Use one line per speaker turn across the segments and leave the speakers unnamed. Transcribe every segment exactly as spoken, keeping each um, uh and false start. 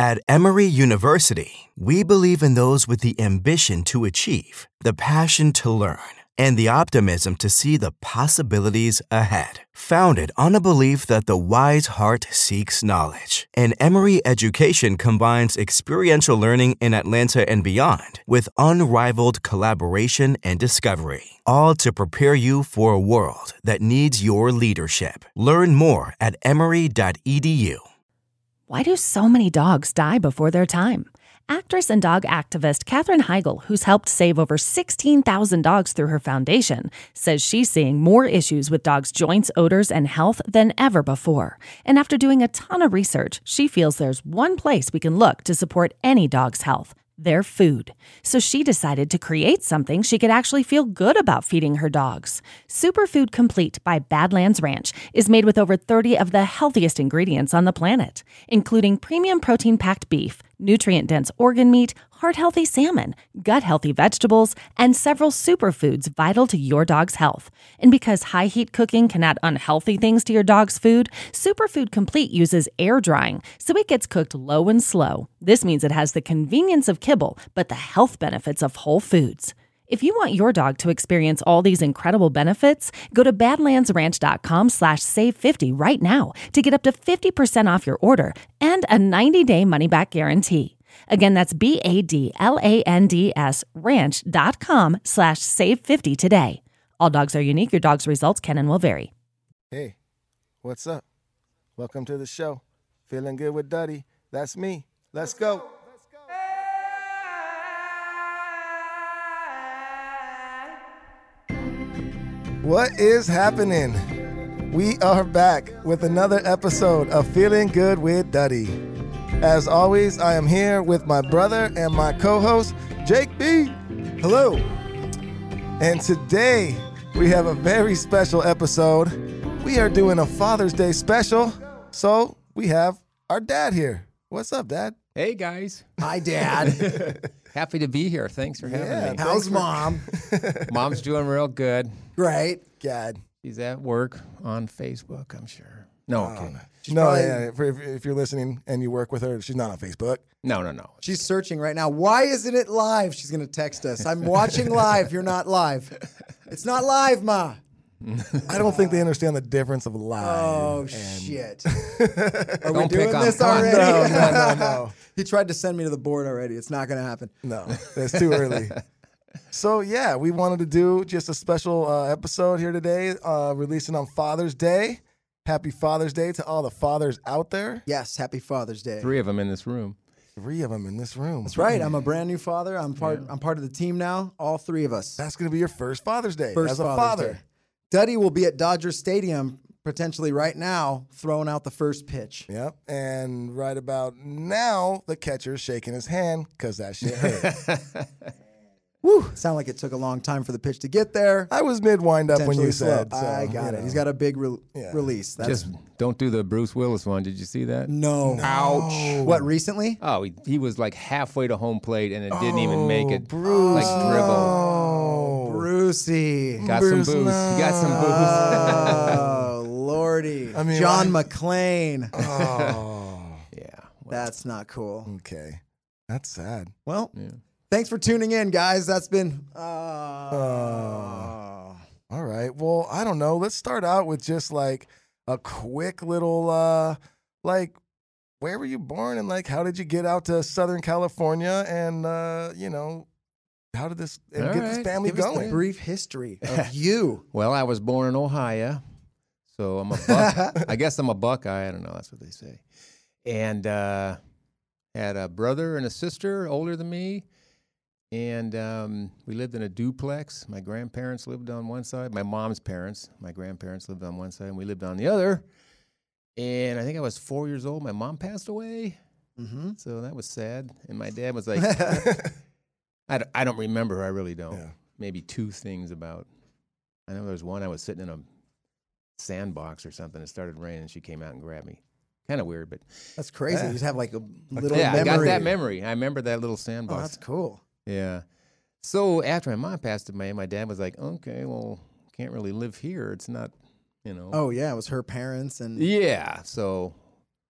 At Emory University, we believe in those with the ambition to achieve, the passion to learn, and the optimism to see the possibilities ahead. Founded on a belief that the wise heart seeks knowledge, and Emory education combines experiential learning in Atlanta and beyond with unrivaled collaboration and discovery, all to prepare you for a world that needs your leadership. Learn more at emory dot e d u.
Why do so many dogs die before their time? Actress and dog activist Katherine Heigl, who's helped save over sixteen thousand dogs through her foundation, says she's seeing more issues with dogs' joints, odors, and health than ever before. And after doing a ton of research, she feels there's one place we can look to support any dog's health: their food. So she decided to create something she could actually feel good about feeding her dogs. Superfood Complete by Badlands Ranch is made with over thirty of the healthiest ingredients on the planet, including premium protein-packed beef, nutrient-dense organ meat, heart-healthy salmon, gut-healthy vegetables, and several superfoods vital to your dog's health. And because high-heat cooking can add unhealthy things to your dog's food, Superfood Complete uses air drying, so it gets cooked low and slow. This means it has the convenience of kibble, but the health benefits of whole foods. If you want your dog to experience all these incredible benefits, go to badlandsranch.com slash save 50 right now to get up to fifty percent off your order and a ninety-day money-back guarantee. Again, that's B-A-D-L-A-N-D-S ranch.com slash save 50 today. All dogs are unique. Your dog's results can and will vary.
Hey, what's up? Welcome to the show. Feeling good with Duddy. That's me. Let's go. What is happening? We are back with another episode of Feeling Good with Duddy. As always, I am here with my brother and my co-host, Jake B. Hello. And today, we have a very special episode. We are doing a Father's Day special, so we have our dad here. What's up, Dad?
Hey, guys.
Hi, Dad.
Happy to be here. Thanks for having
Yeah,
me.
How's Mom?
Mom's doing real good.
Great.
God.
She's at work on Facebook, I'm sure. No, okay.
She's
no,
probably-
yeah, if, if, if you're listening and you work with her, she's not on Facebook.
No, no, no.
She's searching right now. Why isn't it live? She's going to text us. I'm watching live. You're not live. It's not live, Ma.
I don't think they understand the difference of live.
Oh,
and-
shit. Are we
Don't
doing
pick on-
this
come on.
already?
No, no, no, no.
He tried to send me to the board already. It's not going to happen.
No, it's too early. So, yeah, we wanted to do just a special uh, episode here today, uh, releasing on Father's Day. Happy Father's Day to all the fathers out there.
Yes, happy Father's Day.
Three of them in this room.
Three of them in this room.
That's right. I'm a brand new father. I'm part I'm part of the team now. All three of us.
That's going to be your first Father's Day
First
as a
Father's
father.
Day. Duddy will be at Dodger Stadium potentially right now throwing out the first pitch.
Yep. And right about now, the catcher's shaking his hand because that shit hurt.
Woo! Sound like it took a long time for the pitch to get there.
I was mid wind up when you
Potentially
said.
slow.
So,
I got
you
it.
know.
He's got a big re-
Yeah.
release. That's
Just don't do the Bruce Willis one. Did you see that?
no.
Ouch.
What, recently?
Oh, he, he was like halfway to home plate and it didn't even make it.
Bruce.
Like dribble.
Oh,
Brucey.
Got
Bruce,
some boost. He got some boost.
Oh, Lordy.
I mean,
John
why-
McClane.
Oh,
Yeah. Well,
That's not cool.
okay. That's sad.
Well,
yeah.
thanks for tuning in, guys. That's been. Uh,
Oh. All right. Well, I don't know. Let's start out with just like a quick little, uh, like, where were you born and like how did you get out to Southern California and uh, you know, how did this and
All
get this
right.
family
Give us the
going?
brief history of you.
Well, I was born in Ohio, so I'm a buck. I guess I'm a Buckeye. I don't know. That's what they say. And uh, had a brother and a sister older than me. And um, we lived in a duplex. My grandparents lived on one side. My mom's parents, my grandparents lived on one side, and we lived on the other. And I think I was four years old. My mom passed away.
Mm-hmm.
So that was sad. And my dad was like, I, don't, I don't remember. I really don't.
Yeah.
Maybe two things about. I know there was one. I was sitting in a sandbox or something. It started raining, and she came out and grabbed me. Kind of weird, but
That's crazy.
Yeah.
You just have like a little
yeah,
memory.
I got that memory. I remember that little
Oh,
sandbox.
that's cool.
Yeah. So after my mom passed away, my dad was like, "Okay, well, can't really live here. It's not, you know."
Oh, yeah. It was her parents. and
Yeah. So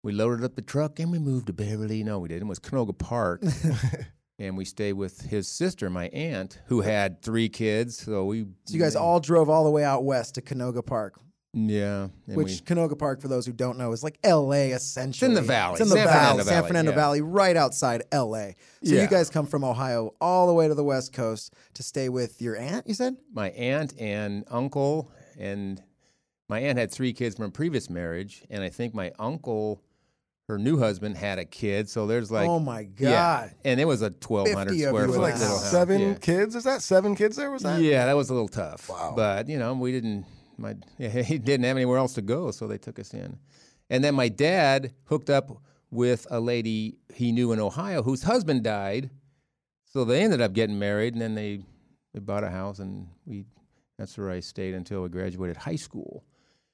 we loaded up the truck and we moved to Beverly. No, we didn't. It was Canoga Park. And we stayed with his sister, my aunt, who had three kids. So we.
So you guys all drove all the way out west to Canoga Park.
Yeah. and
Which
we,
Canoga Park, for those who don't know, is like L A essentially.
It's in the valley.
It's in the
San
valley,
Fernando
San
Valley,
Fernando
yeah.
Valley, right outside L A. So
Yeah.
you guys come from Ohio all the way to the West Coast to stay with your aunt, you said?
my aunt and uncle, and my aunt had three kids from a previous marriage, and I think my uncle, her new husband, had a kid. So there's like,
oh my God.
yeah, and it was a twelve hundred
fifty of
square
you
foot
in
like
the
little
house.
house.
seven
Yeah.
kids? Is that seven kids there? Was that?
Yeah, that was a little tough.
Wow.
But you know, we didn't. My he didn't have anywhere else to go, so they took us in. And then my dad hooked up with a lady he knew in Ohio whose husband died, so they ended up getting married, and then they they bought a house, and we that's where I stayed until we graduated high school.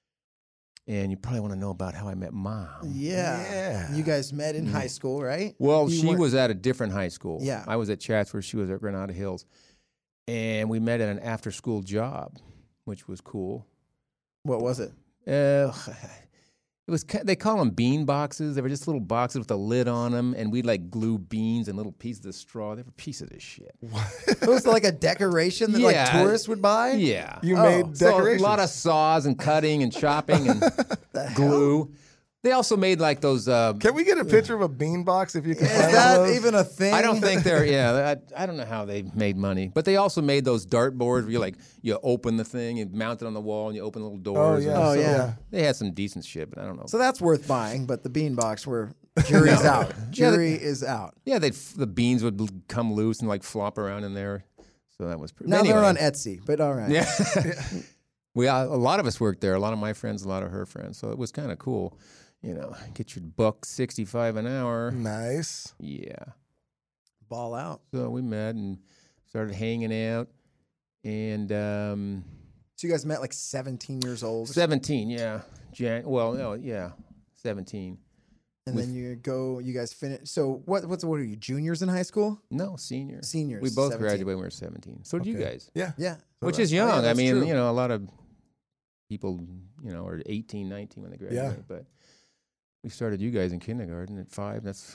And you probably want to know about how I met Mom.
Yeah.
Yeah.
You guys met in high school, right?
Well,
You
she
weren't-
was at a different high school.
Yeah.
I was at Chatsworth. She was at Granada Hills. And we met at an after-school job, which was cool.
What was it?
Uh, it was ki- they call them bean boxes. They were just little boxes with a lid on them, and we'd like glue beans and little pieces of straw. They were pieces of shit.
It was like a decoration that
Yeah.
like tourists would buy?
Yeah.
You
Oh,
made
So
decorations.
a lot of saws and cutting and chopping and glue. They also made like those. Uh,
Can we get a picture of a bean box if you can
Is
find
that
those?
even a thing?
I don't think they're. Yeah, I, I don't know how they made money, but they also made those dart boards where you like you open the thing and mount it on the wall and you open little
Oh
doors.
yeah.
and
Oh,
so-
yeah.
They had some decent shit, but I don't know.
So that's worth buying, but the beanbox where jury's out. Jury is out.
Yeah, they the beans would l- come loose and like flop around in there. So that was pretty.
Now
anyway.
they're on Etsy, but all right.
Yeah, we uh, a lot of us worked there. A lot of my friends, a lot of her friends. So it was kind of cool. You know, get your buck sixty-five an hour.
Nice.
Yeah.
Ball out.
So we met and started hanging out, and um,
So you guys met like seventeen years old,
seventeen. Yeah, Jan. Well, no, yeah, seventeen.
and
with-
then you go. You guys finish. So what? What's what are you? Juniors in high school?
No, senior.
Seniors.
We both
seventeen.
graduated when we were seventeen. So did you
Okay.
guys.
Yeah.
Yeah.
Which
that-
is young.
Oh, yeah,
I
that's
mean,
true.
you know, a lot of people, you know, are eighteen, nineteen when they graduate. But we started you guys in kindergarten at five. That's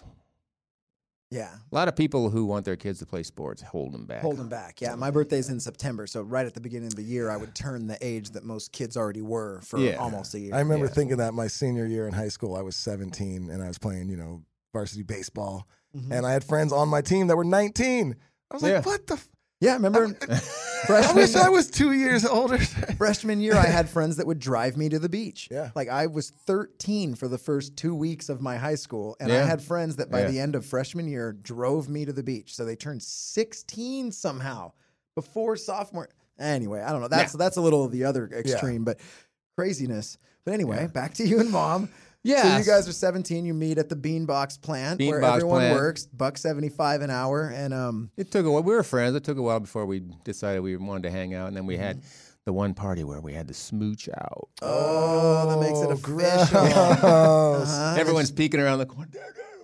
Yeah.
a lot of people who want their kids to play sports hold them back.
Hold them back. Yeah. My birthday's in September, so right at the beginning of the year, I would turn the age that most kids already were for
Yeah.
almost a year.
I remember
Yeah.
thinking that my senior year in high school, I was seventeen and I was playing, you know, varsity baseball,
Mhm.
and I had friends on my team that were nineteen. I was like,
Yeah.
what the? F-?
Yeah. Remember
I
freshman
wish I was two years older.
freshman year, I had friends that would drive me to the beach.
Yeah.
Like I was thirteen for the first two weeks of my high school, and I
Yeah.
had friends that by
Yeah.
the end of freshman year drove me to the beach. So they turned sixteen somehow before sophomore. Anyway, I don't know. That's that's a little of the other extreme, but craziness. But anyway,
Yeah.
back to you and Mom. So
Yeah.
you guys are seventeen. You meet at the Beanbox plant where
Beanbox
everyone
plant.
works, buck seventy-five an hour, and um.
It took a while. We were friends. It took a while before we decided we wanted to hang out. And then we had the one party where we had to smooch out.
Oh, that makes it
Oh,
official.
gross.
Uh-huh.
Everyone's peeking around the corner.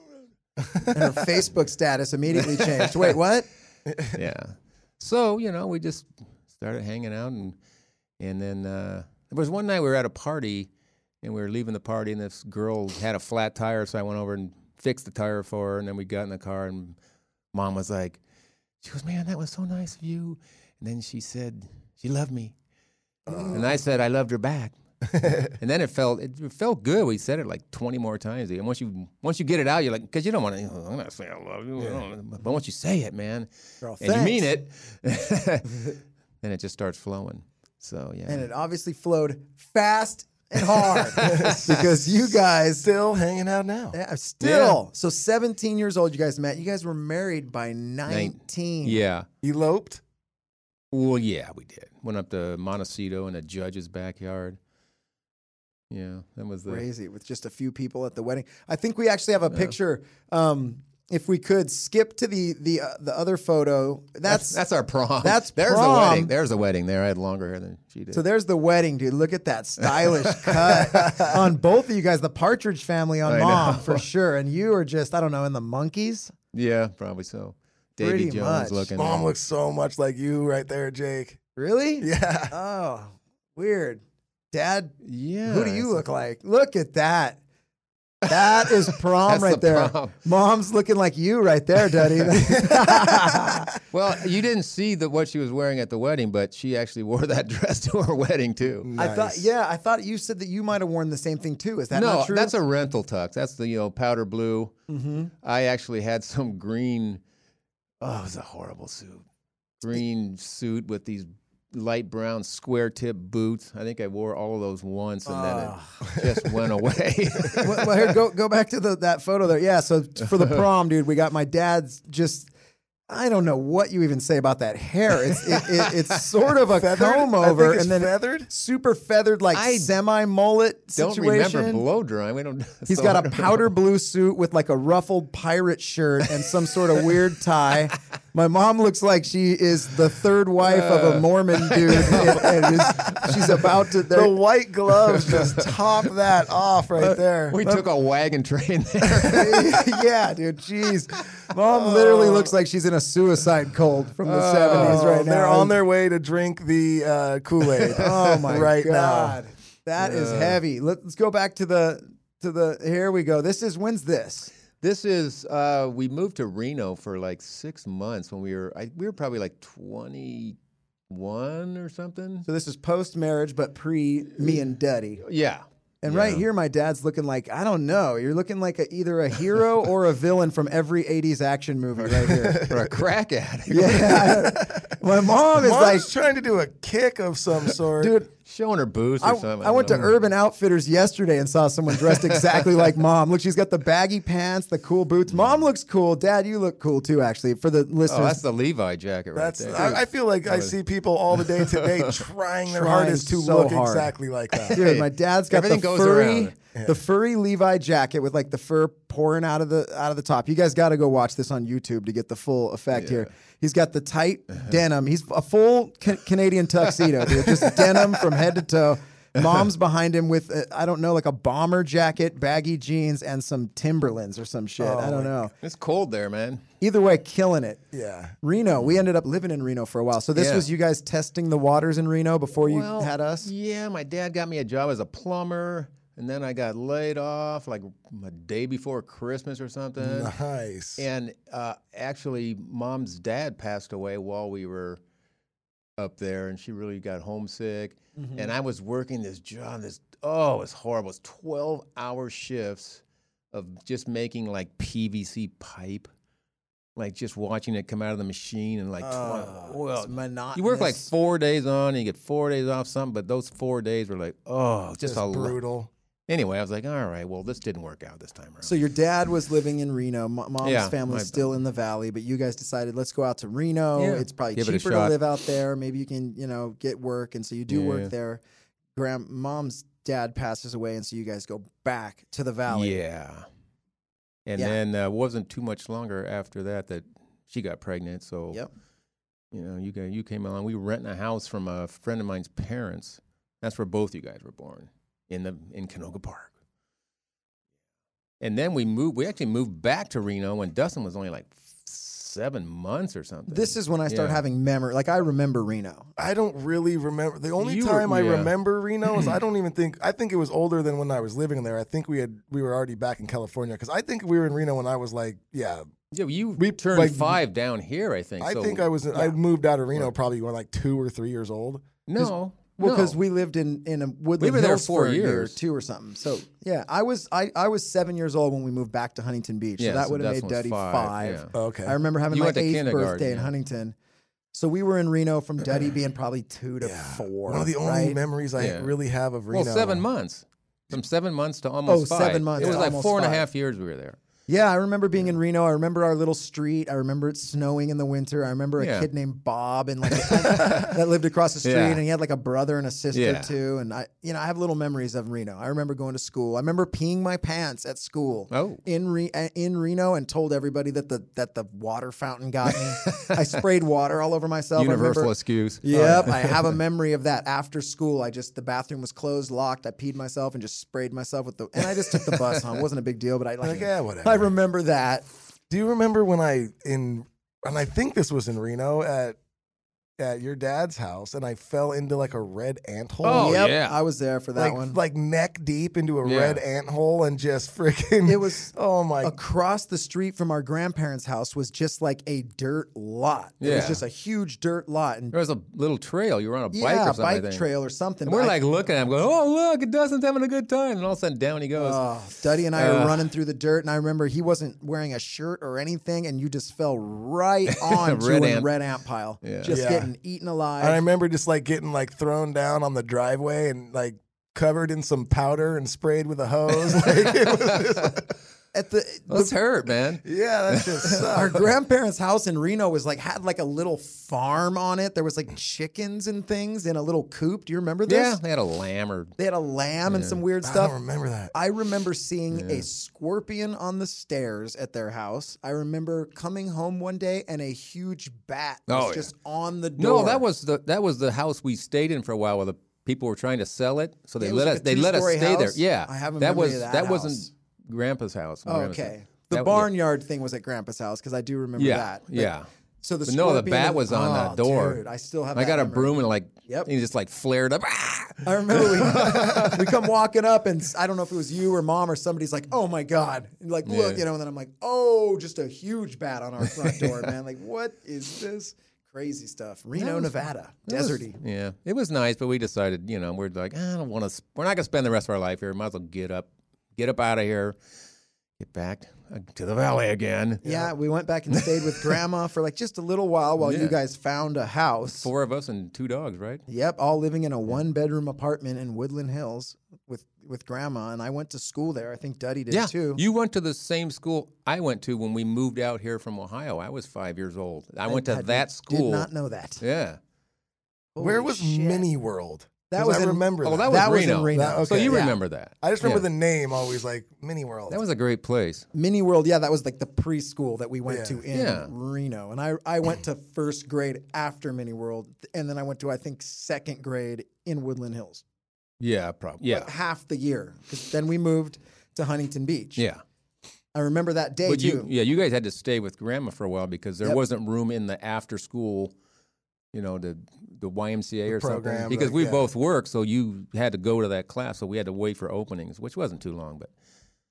And her Facebook status immediately changed. Wait, what?
Yeah. So, you know, we just started hanging out. And and then uh, there was one night we were at a party, and we were leaving the party, and this girl had a flat tire, so I went over and fixed the tire for her, and then we got in the car, and Mom was like, she goes, man, that was so nice of you. And then she said she loved me. And I said I loved her back. And then it felt it felt good. We said it like twenty more times. And once you once you get it out, you're like, because you don't want to, you know, I'm not saying I love you. I don't- But once you say it, man,
Girl,
and you mean
thanks.
it, then it just starts flowing. So, yeah.
And it obviously flowed fast and hard because you guys
Still hanging out now.
yeah, still. So seventeen years old, you guys met. You guys were married by nineteen.
Yeah.
Eloped.
Well, yeah, we did. Went up to Montecito in a judge's backyard. Yeah, that was the.
Crazy with just a few people at the wedding. I think we actually have a
Yeah.
picture. Um, if we could skip to the the uh, the other photo,
That's
that's,
that's our prom.
that's
there's
prom.
the wedding. There's the wedding. There, I had longer hair than she did.
so there's the wedding, dude. Look at that stylish cut on both of you guys. The Partridge Family on
I
Mom
know.
for sure, and you are just I don't know in the monkeys.
yeah, probably so. Davy
Pretty
Jones
much.
looking.
Mom looks so much like you right there, Jake.
Really?
Yeah.
Oh, weird. Dad,
Yeah.
who do you look like? Look at that. That is prom
That's
right
the
there.
prom.
Mom's looking like you right there, Duddy.
Well, you didn't see the, what she was wearing at the wedding, but she actually wore that dress to her wedding too.
Nice.
I thought, yeah, I thought you said that you might have worn the same thing too. Is that
no,
not true?
that's a rental tux. That's the you know powder blue.
Mm-hmm.
I actually had some green. Oh, it was a horrible suit. Green suit with these light brown square tip boots. I think I wore all of those once, and then it just went away.
well, well, here, go go back to the that photo there. Yeah, so for the prom, dude, we got my dad's just. I don't know what you even say about that hair. It's it, it, it's sort of a
Feathered?
comb
I think
over,
it's
and then
feathered?
super feathered, like
I
semi mullet
Don't
situation.
remember blow drying. We don't.
He's
so
got
I
a
don't
powder
know.
blue suit with like a ruffled pirate shirt and some sort of weird tie. My mom looks like she is the third wife of a Mormon dude, and, and is, she's about to.
The white gloves just top that off right there.
We took a wagon train there.
yeah, dude. Jeez, mom literally looks like she's in a suicide cult from the seventies right now.
They're on their way to drink the uh, Kool-Aid.
Oh my
right
god,
now.
that is heavy. Let's go back to the to the. Here we go. This is when's this?
This is uh, we moved to Reno for like six months when we were I, we were probably like twenty-one or something.
So this is post marriage, but pre me and Duddy.
Yeah.
And
Yeah.
right here, my dad's looking like, I don't know. You're looking like a, either a hero or a villain from every eighties action movie right here.
Or a crack addict.
Yeah. My mom is
Mom's
like,
trying to do a kick of some sort.
dude,
Showing her boobs or
I,
something.
I went to
don't know.
Urban Outfitters yesterday and saw someone dressed exactly like mom. Look, she's got the baggy pants, the cool boots. Mom looks cool. Dad, you look cool too, actually, for the listeners.
Oh, that's the Levi jacket right
That's.
there.
I, I feel like I see people all the day today trying their
Trying
hardest to
so
look
hard.
exactly like that.
Dude, my dad's got the
Everything goes
furry,
around.
the furry Levi jacket with like the fur pouring out of the out of the top. You guys got to go watch this on YouTube to get the full effect here. He's got the tight denim. He's a full ca- Canadian tuxedo, dude. Just denim from head to toe. Mom's behind him with uh, I don't know, like a bomber jacket, baggy jeans, and some Timberlands or some shit.
Oh
I don't
my
know.
It's cold there, man.
Either way, killing it.
Yeah.
Reno. We ended up living in Reno for a while. So this
Yeah.
was you guys testing the waters in Reno before you
Well,
had us.
Yeah, my dad got me a job as a plumber, and then I got laid off like a day before Christmas or something.
Nice.
And uh, actually, Mom's dad passed away while we were up there, and she really got homesick.
Mm-hmm.
And I was working this job. This oh, it was horrible. It was twelve-hour shifts of just making like P V C pipe, like just watching it come out of the machine and like.
Oh,
twenty, well,
it's monotonous.
you work like four days on, and you get four days off, something. But those four days were like, oh, just,
Just
a lo-
brutal.
Anyway, I was like, all right, well, this didn't work out this time around.
So your dad was living in Reno. M- Mom's
Yeah,
family's
my-
still in the valley, but you guys decided let's go out to Reno.
Yeah.
It's probably
Give it a
cheaper to
shot.
live out there. Maybe you can, you know, get work, and so you do
Yeah.
work there. Grand Mom's dad passes away, and so you guys go back to the valley.
Yeah. And
Yeah.
then uh, wasn't too much longer after that that she got pregnant. So,
Yep.
you know, you got, you came along. We were renting a house from a friend of mine's parents. That's where both you guys were born, in the in Canoga Park. And then we moved. We actually moved back to Reno when Dustin was only like seven months or something.
This is when I start
Yeah.
having memory. Like I remember Reno.
I don't really remember. The only
You were-
time I
yeah.
remember Reno is I don't even think. I think it was older than when I was living there. I think we had we were already back in California because I think we were in Reno when I was like, yeah.
Yeah, you
we-
turned
like-
five down here, I think.
I
so,
think I was. I moved out of Reno probably when like two or three years old.
No.
Well,
no.
because we lived in in a Woodland
were there
Hills
four
for a year,
years.
two or something. So yeah, I was I, I was seven years old when we moved back to Huntington Beach.
Yeah,
so that
so
would have
Dustin
made
was
Duddy
five,
five.
yeah.
Okay.
I remember having
You
my
went to
eighth
kindergarten,
birthday in
yeah.
Huntington. So we were in Reno from Duddy being probably two to four.
One of the only
right?
memories I
Yeah.
really have of Reno.
Well, seven months. From seven months to almost
Oh,
five.
seven months
It was
to
like
almost
four and a
five.
half years we were there.
Yeah, I remember being in Reno. I remember our little street. I remember it snowing in the winter. I remember a
Yeah.
kid named Bob and like that lived across the street,
Yeah.
and he had like a brother and a sister
Yeah.
too. And I, you know, I have little memories of Reno. I remember going to school. I remember peeing my pants at school.
Oh.
in Re- uh, in Reno, and told everybody that the that the water fountain got me. I sprayed water all over myself. I
Universal
remember-
excuse.
Yep, I have a memory of that. After school, I just the bathroom was closed, locked. I peed myself and just sprayed myself with the. And I just took the bus home. It wasn't a big deal, but I like.
Like, yeah, whatever.
I remember that.
Do you remember when I in and I think this was in Reno at at your dad's house, and I fell into like a red ant hole.
Oh,
yep,
yeah.
I was there for that
like,
one.
like neck deep into a
Yeah.
red ant hole, and just freaking.
It was
oh my.
across the street from our grandparents' house was just like a dirt lot. It was
Yeah.
just a huge dirt lot, and
There was a little trail. You were on a bike
yeah,
or something. I
bike
think.
trail or something.
And we're
but I-
like looking at him, going, "Oh, look, Dustin's having a good time." And all of a sudden, down he goes.
Oh, Duddy and I
Uh,
were running through the dirt, and I remember he wasn't wearing a shirt or anything, and you just fell right on to
Red
a
ant.
red ant pile,
Yeah.
just
Yeah.
getting eaten alive.
And I remember just like getting like thrown down on the driveway and like covered in some powder and sprayed with a hose. Like it was just like,
At the,
Let's hurt, man.
yeah, that just sucked.
our grandparents' house in Reno was like had like a little farm on it. There was like chickens and things in a little coop. Do you remember this?
Yeah, they had a lamb or
They had a lamb and some weird
I
stuff.
don't remember that.
I remember seeing a scorpion on the stairs at their house. I remember coming home one day and a huge bat was
Oh, yeah.
just on the door.
no. That was the that was the house we stayed in for a while, while the people were trying to sell it. So they
It was
let
like
us
a
they let us
two-story
stay there.
house?
Yeah,
I have a
that
memory
was
of that
that
house.
wasn't Grandpa's house. when
Oh,
Grandpa's
okay.
house.
The
That-
barnyard thing was at Grandpa's house because I do remember
Yeah,
that. But-
yeah.
So the
But no, the
scorpion
bat was on
oh,
the door.
Dude, I still have.
I
that
got a
memory.
broom and like,
Yep.
he just like flared up. Ah!
I remember we, we come walking up and I don't know if it was you or mom or somebody's like, "Oh my god!" And like, look,
Yeah.
you know, and then I'm like, "Oh, just a huge bat on our front door, man! Like, what is this crazy stuff?" Reno,
was-
Nevada,
It was-
deserty.
yeah, it was nice, but we decided, you know, we're like, I don't want to. We're not gonna spend the rest of our life here. Might as well get up, get up out of here, get back uh, to the valley again.
Yeah, we went back and stayed with Grandma for like just a little while while
Yeah.
you guys found a house.
Four of us and two dogs, right?
Yep, all living in a one-bedroom apartment in Woodland Hills with with Grandma, and I went to school there. I think Duddy did
Yeah,
too.
you went to the same school I went to when we moved out here from Ohio. I was five years old. I, went to
had-
that school.
Did not know that.
Yeah.
Where
Holy
was
shit.
Mini World?
That
'Cause
was
I
in-
remember
Oh,
that.
that was
That was in
Reno.
Reno.
That-
So
okay.
you
Yeah.
remember that?
I just remember
Yeah.
the name always like Mini World.
That was a great place.
Mini World, yeah, that was like the preschool that we went
Yeah.
to in
Yeah.
Reno. And I, I went to first grade after Mini World, and then I went to, I think, second grade in Woodland Hills.
Yeah, probably. Yeah,
Like half the year. Because then we moved to Huntington Beach.
yeah.
I remember that day,
But
too.
you, yeah, you guys had to stay with Grandma for a while because there
Yep.
wasn't room in the after school, you know, the the Y M C A or something.
program,
Because
like,
we
yeah.
both worked, so you had to go to that class. So we had to wait for openings, which wasn't too long, but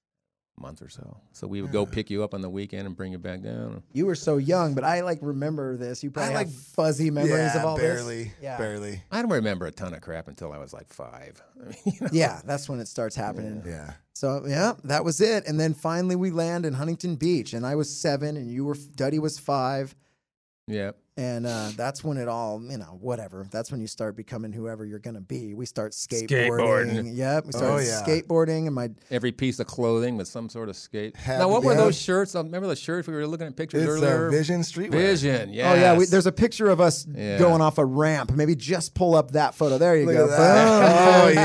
a month or so. So we would go pick you up on the weekend and bring you back down.
You were so young, but I like remember this. You probably
I, like,
have fuzzy memories
yeah,
of all
barely,
this. Yeah.
barely.
I don't remember a ton of crap until I was like five. I mean, you know?
Yeah, that's when it starts happening.
Yeah.
So yeah, that was it. And then finally we land in Huntington Beach, and I was seven, and you were Duddy was five,
Yeah.
and uh, that's when it all, you know, whatever. That's when you start becoming whoever you're gonna be. We start skateboarding.
Skateboarding.
Yep, we started
Oh, yeah.
skateboarding, and my
Every piece of clothing with some sort of skate.
Had
now,
to
what
be-
were
Yeah.
those shirts? I remember the shirts we were looking at pictures
It's
earlier.
uh, Vision Streetwear.
Vision, yeah.
oh yeah, we, there's a picture of us
Yeah.
going off a ramp. Maybe just pull up that photo. There you
Look
go.
at that. Oh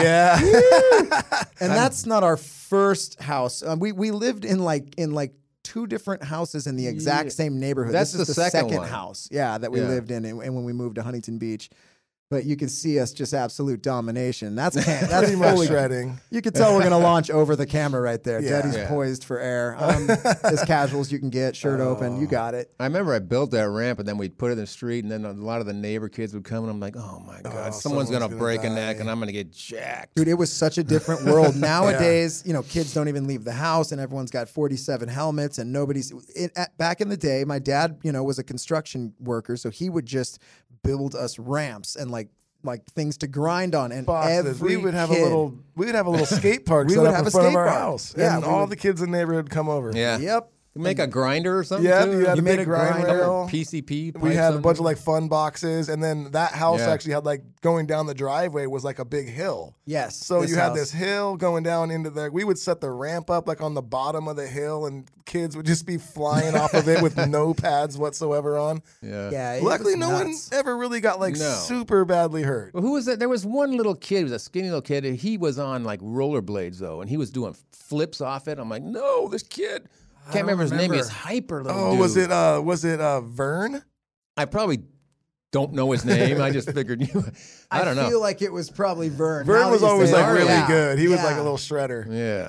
yeah.
And that's not our first house. Um, we we lived in like in like two different houses in the exact
Yeah.
same neighborhood.
That's
this is
the
the,
second
second,
one.
house, yeah, that we
Yeah.
lived in, and, and when we moved to Huntington Beach. But you can see us just absolute domination. That's can- that's
Pretty much
fully
shredding.
You can tell we're gonna launch over the camera right there.
Yeah.
Daddy's
Yeah.
poised for air. Um, as casual as you can get, shirt open.
Oh.
You got it.
I remember I built that ramp, and then we'd put it in the street, and then a lot of the neighbor kids would come, and I'm like, oh my god,
Oh,
someone's,
someone's
gonna,
gonna
break a
die.
neck, and I'm gonna get jacked.
Dude, it was such a different world. Nowadays, you know, kids don't even leave the house, and everyone's got forty-seven helmets, and nobody's. It, at, back in the day, my dad, you know, was a construction worker, so he would just build us ramps and like like things to grind on. And
Boxes.
every
We would have
kid,
a little. We would have a little skate park
We
set
would
up
have
in
a
front of
skate
our
park.
house,
Yeah,
and
we
all
would-
the kids in the neighborhood come over.
Yeah.
Yep.
Make a grinder or something.
Yeah,
too?
you had
You
a
made
big
a
grind
grinder.
rail.
P C P.
We
pipes
had a
under
bunch
it.
of like fun boxes, and then that house
Yeah.
actually had like going down the driveway was like a big hill.
Yes.
So
this
you had
house.
this hill going down into the. We would set the ramp up like on the bottom of the hill, and kids would just be flying off of it with no pads whatsoever on.
Yeah.
Yeah. it
Luckily,
was
no one
nuts.
ever really got like
No.
super badly hurt.
Well, who was that? There was one little kid. He was a skinny little kid. And he was on like rollerblades though, and he was doing flips off it. I'm like, no, this kid. Can't remember his name. He was hyper little.
Oh,
dude.
was it? Uh, was it uh, Vern?
I probably don't know his name. I just figured you. I don't know.
feel like it was probably Vern.
Vern
Now
was
that you
always
say
like
it.
really
Yeah.
good. He was like
Yeah.
a little shredder.
Yeah.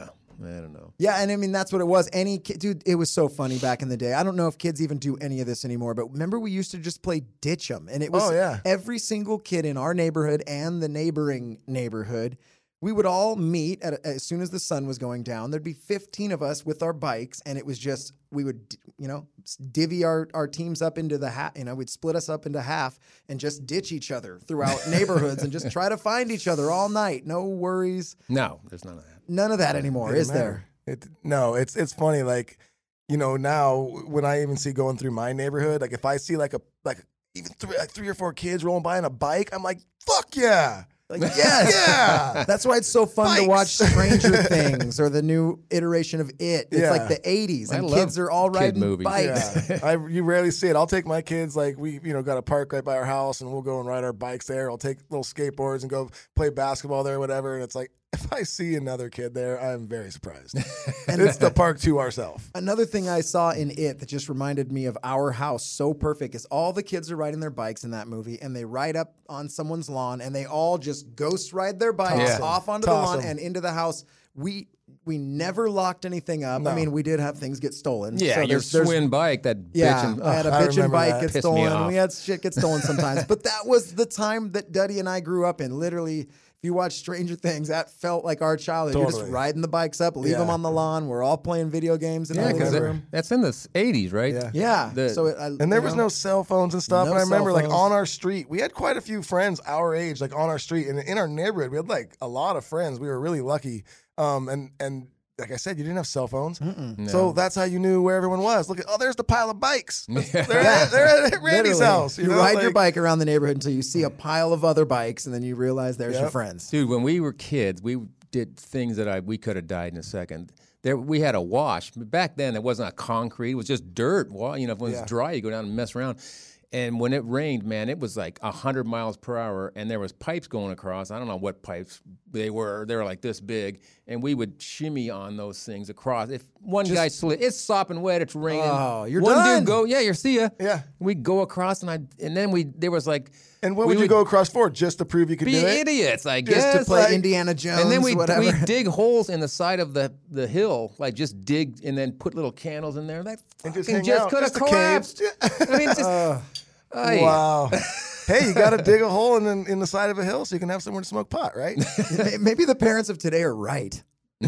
I don't know.
Yeah, and I mean that's what it was. Any kid, dude, it was so funny back in the day. I don't know if kids even do any of this anymore, but remember we used to just play ditch 'em, and it was
Oh, yeah.
every single kid in our neighborhood and the neighboring neighborhood. We would all meet at a, as soon as the sun was going down. There'd be fifteen of us with our bikes, and it was just we would, you know, divvy our, our teams up into the half. You know, we'd split us up into half and just ditch each other throughout neighborhoods and just try to find each other all night. No worries,
No, there's none of that.
none of that anymore,
Didn't
is there?
matter. It, no, it's it's funny. Like, you know, now when I even see going through my neighborhood, like if I see like a like even three, like three or four kids rolling by on a bike, I'm like, fuck yeah.
Like, yes.
Yeah.
That's why it's so fun to
Bikes.
watch Stranger Things or the new iteration of It. It's
Yeah.
like the eighties,
I
and
love
kids are all
kid
riding
movies.
bikes.
Yeah, I you rarely see it. I'll take my kids, like we you know got a park right by our house, and we'll go and ride our bikes there. I'll take little skateboards and go play basketball there, or whatever. And it's like if I see another kid there, I'm very surprised. And it's the park to ourselves.
Another thing I saw in It that just reminded me of our house so perfect is all the kids are riding their bikes in that movie, and they ride up on someone's lawn, and they all just ghost ride their bikes
Toss 'em.
off onto
Toss
the lawn
'em.
and into the house. We we never locked anything up. I
No.
mean, we did have things get stolen.
Yeah,
so
your
there's- there's-
Swin bike, that
Yeah,
bitchin'.
I had a
I
bitchin'
remember
bike
that.
get
Pissed me
stolen.
off.
We had shit get stolen sometimes, but that was the time that Duddy and I grew up in. Literally, if you watch Stranger Things, that felt like our childhood. You're just
Totally.
riding the bikes up, leave
Yeah.
them on the lawn. We're all playing video games in
Yeah,
the
because
living room.
that's in the s- eighties, right?
Yeah.
Yeah,
The-
so it, I,
And there
you
was
know,
no cell phones and stuff.
No
and I remember,
cell
like,
phones.
on our street, we had quite a few friends our age, like, on our street. And in our neighborhood, we had, like, a lot of friends. We were really lucky. Um, and, and like I said, you didn't have cell phones.
Mm-mm.
So that's how you knew where everyone was. Look at, oh, there's the pile of bikes. They're, at, they're at Randy's
Literally,
house.
You,
You, know?
ride your
Like,
bike around the neighborhood until you see a pile of other bikes, and then you realize there's your
Yep.
friends.
Dude, when we were kids, we did things that I we could have died in a second. There, we had a wash. Back then, it wasn't a concrete; it was just dirt. Well, you know, if it was
Yeah.
dry, you go down and mess around. And when it rained, man, it was like a hundred miles per hour, and there was pipes going across. I don't know what pipes they were. They were like this big, and we would shimmy on those things across. If one guy slid, it's sopping wet, it's raining.
Oh, you're
one
done.
dude go, yeah, you're see ya.
Yeah.
We go across, and I, and then we there was like.
And what
we
would you go across for? Just to prove you could
Be
do it?
idiots, I
Just
guess.
to play
like-
Indiana Jones,
And then we
whatever.
we dig holes in the side of the, the hill, like just dig and then put little candles in there. That
And just
fucking
hang
just
out.
could have
Just a cave.
collapsed. I mean, just ay.
Wow. Hey, you got to dig a hole in the, in the side of a hill so you can have somewhere to smoke pot, right?
Maybe the parents of today are right.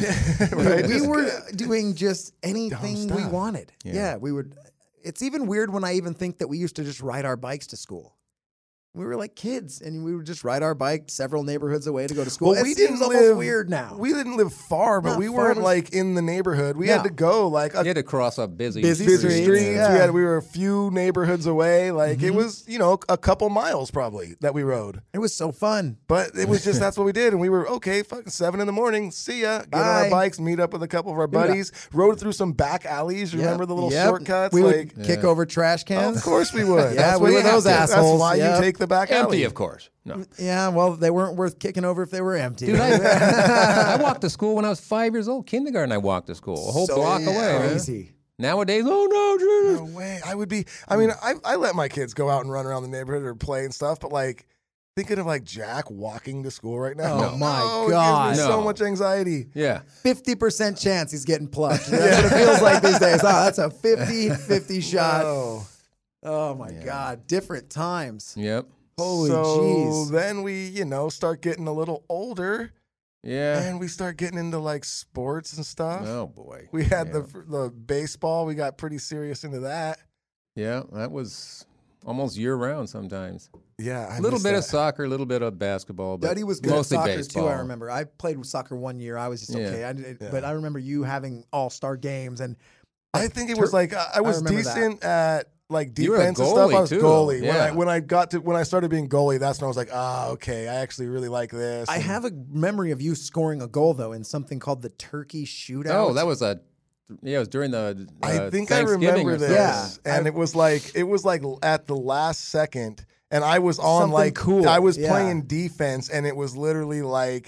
right?
We
Just-
were doing just anything we
stuff.
wanted. Yeah.
Yeah.
we would. It's even weird when I even think that we used to just ride our bikes to school. We were like kids, and we would just ride our bike several neighborhoods away to go to school.
Well,
It
we
seems
didn't
almost
live
weird now.
We didn't live far, but
Not
we
far,
weren't
but-
like in the neighborhood. We
Yeah.
had to go like a
You had to cross a busy,
Busy
busy
streets,
streets.
yeah.
We had we were a few neighborhoods away. Like
Mm-hmm.
it was, you know, a couple miles probably that we rode.
It was so fun.
But it was just that's what we did, and we were okay. Fucking seven in the morning. See ya. Get on
Bye.
our bikes, meet up with a couple of our buddies. Rode through some back alleys. Remember the little
Yep.
shortcuts?
We
like,
would kick over trash cans.
of course we would.
Yeah,
That's
we
what
were
you have
those
to. That's
assholes.
why
Yep.
you take the back
empty,
alley.
of course. No,
Yeah, well, they weren't worth kicking over if they were empty.
dude, I, I walked to school when I was five years old. Kindergarten, I walked to school a whole
So
block away. man.
crazy.
Nowadays, oh no, Jesus.
No way. I would be. I mean, I I let my kids go out and run around the neighborhood or play and stuff, but like. Thinking of like Jack walking to school right now.
Oh, my
it
God.
gives me so
No.
much anxiety.
Yeah.
fifty percent chance he's getting plucked. That's what it feels like these days. Oh, that's a fifty-fifty shot.
Oh.
Oh, my God. Different times.
Yep.
Holy
so
jeez.
then we, you know, start getting a little older,
Yeah.
and we start getting into like sports and stuff.
Oh boy.
We had
yeah.
the the baseball. We got pretty serious into that.
Yeah, that was almost year round sometimes.
Yeah, I
A little
miss
bit
that.
of soccer, a little bit of basketball, but
Duddy was good at
mostly
soccer
baseball.
too. I remember. I played soccer one year. I was just
Yeah.
okay. I did,
Yeah.
But I remember you having all star games, and
I think it was like I I was
remember that.
decent at like
You were a
defense and stuff. I
goalie,
was
too,
goalie.
though.
When I
Yeah.
when I got to when I started being goalie, that's when I was like, ah, okay, I actually really like this.
I
And-
have a memory of you scoring a goal though in something called the Turkey Shootout.
Oh, that was a yeah. It was during the. Uh,
I think I
Thanksgiving
remember
or
this.
something.
Yeah.
And
I-
it was like it was like at the last second, and I was on
Something
like
cool.
I was
Yeah.
playing defense, and it was literally like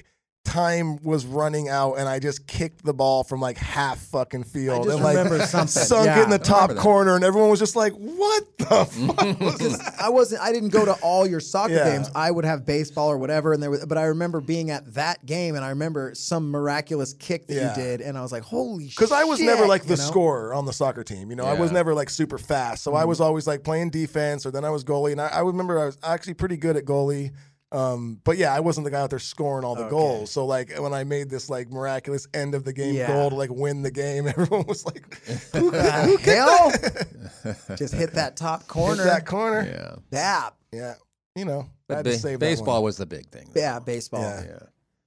time was running out, and I just kicked the ball from like half fucking field.
I just
and like
remember something.
sunk
Yeah.
it in the top
that.
corner, and everyone was just like, "What the fuck?" was this?
I wasn't. I didn't go to all your soccer
Yeah.
games. I would have baseball or whatever, and there was. But I remember being at that game, and I remember some miraculous kick that
Yeah.
you did, and I was like, "Holy shit!"
Because I was never like the
you know?
scorer on the soccer team. You know, I was
Yeah.
never like super fast. So I was always like playing defense, or then I was goalie. And I, I remember I was actually pretty good at goalie. Um, but yeah, I wasn't the guy out there scoring all the
Okay.
goals. So like when I made this like miraculous end of the game
Yeah.
goal to like win the game, everyone was like, "Who,
The
who kicked
hell?
that?"
Just hit that top
Hit
corner.
that corner.
Yeah.
Yeah,
Yeah, you know, I
But
had to
ba-
save that
baseball
one.
was the big thing.
yeah, baseball.
Yeah.
Yeah.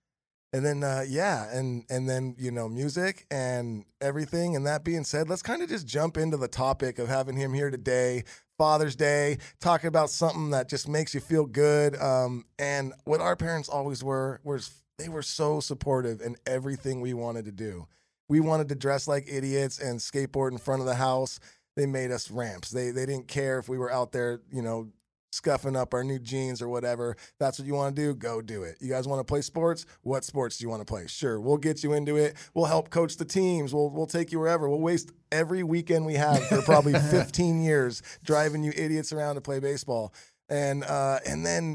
And then uh, yeah, and and then you know music and everything. And that being said, let's kind of just jump into the topic of having him here today, Father's Day, talking about something that just makes you feel good. Um, and what our parents always were was they were so supportive in everything we wanted to do. We wanted to dress like idiots and skateboard in front of the house. They made us ramps. They they didn't care if we were out there, you know, scuffing up our new jeans or whatever. That's what you want to do, go do it. You guys want to play sports? What sports do you want to play? Sure, we'll get you into it. We'll help coach the teams. We'll we'll take you wherever. We'll waste every weekend we have for probably fifteen years driving you idiots around to play baseball. And uh, and then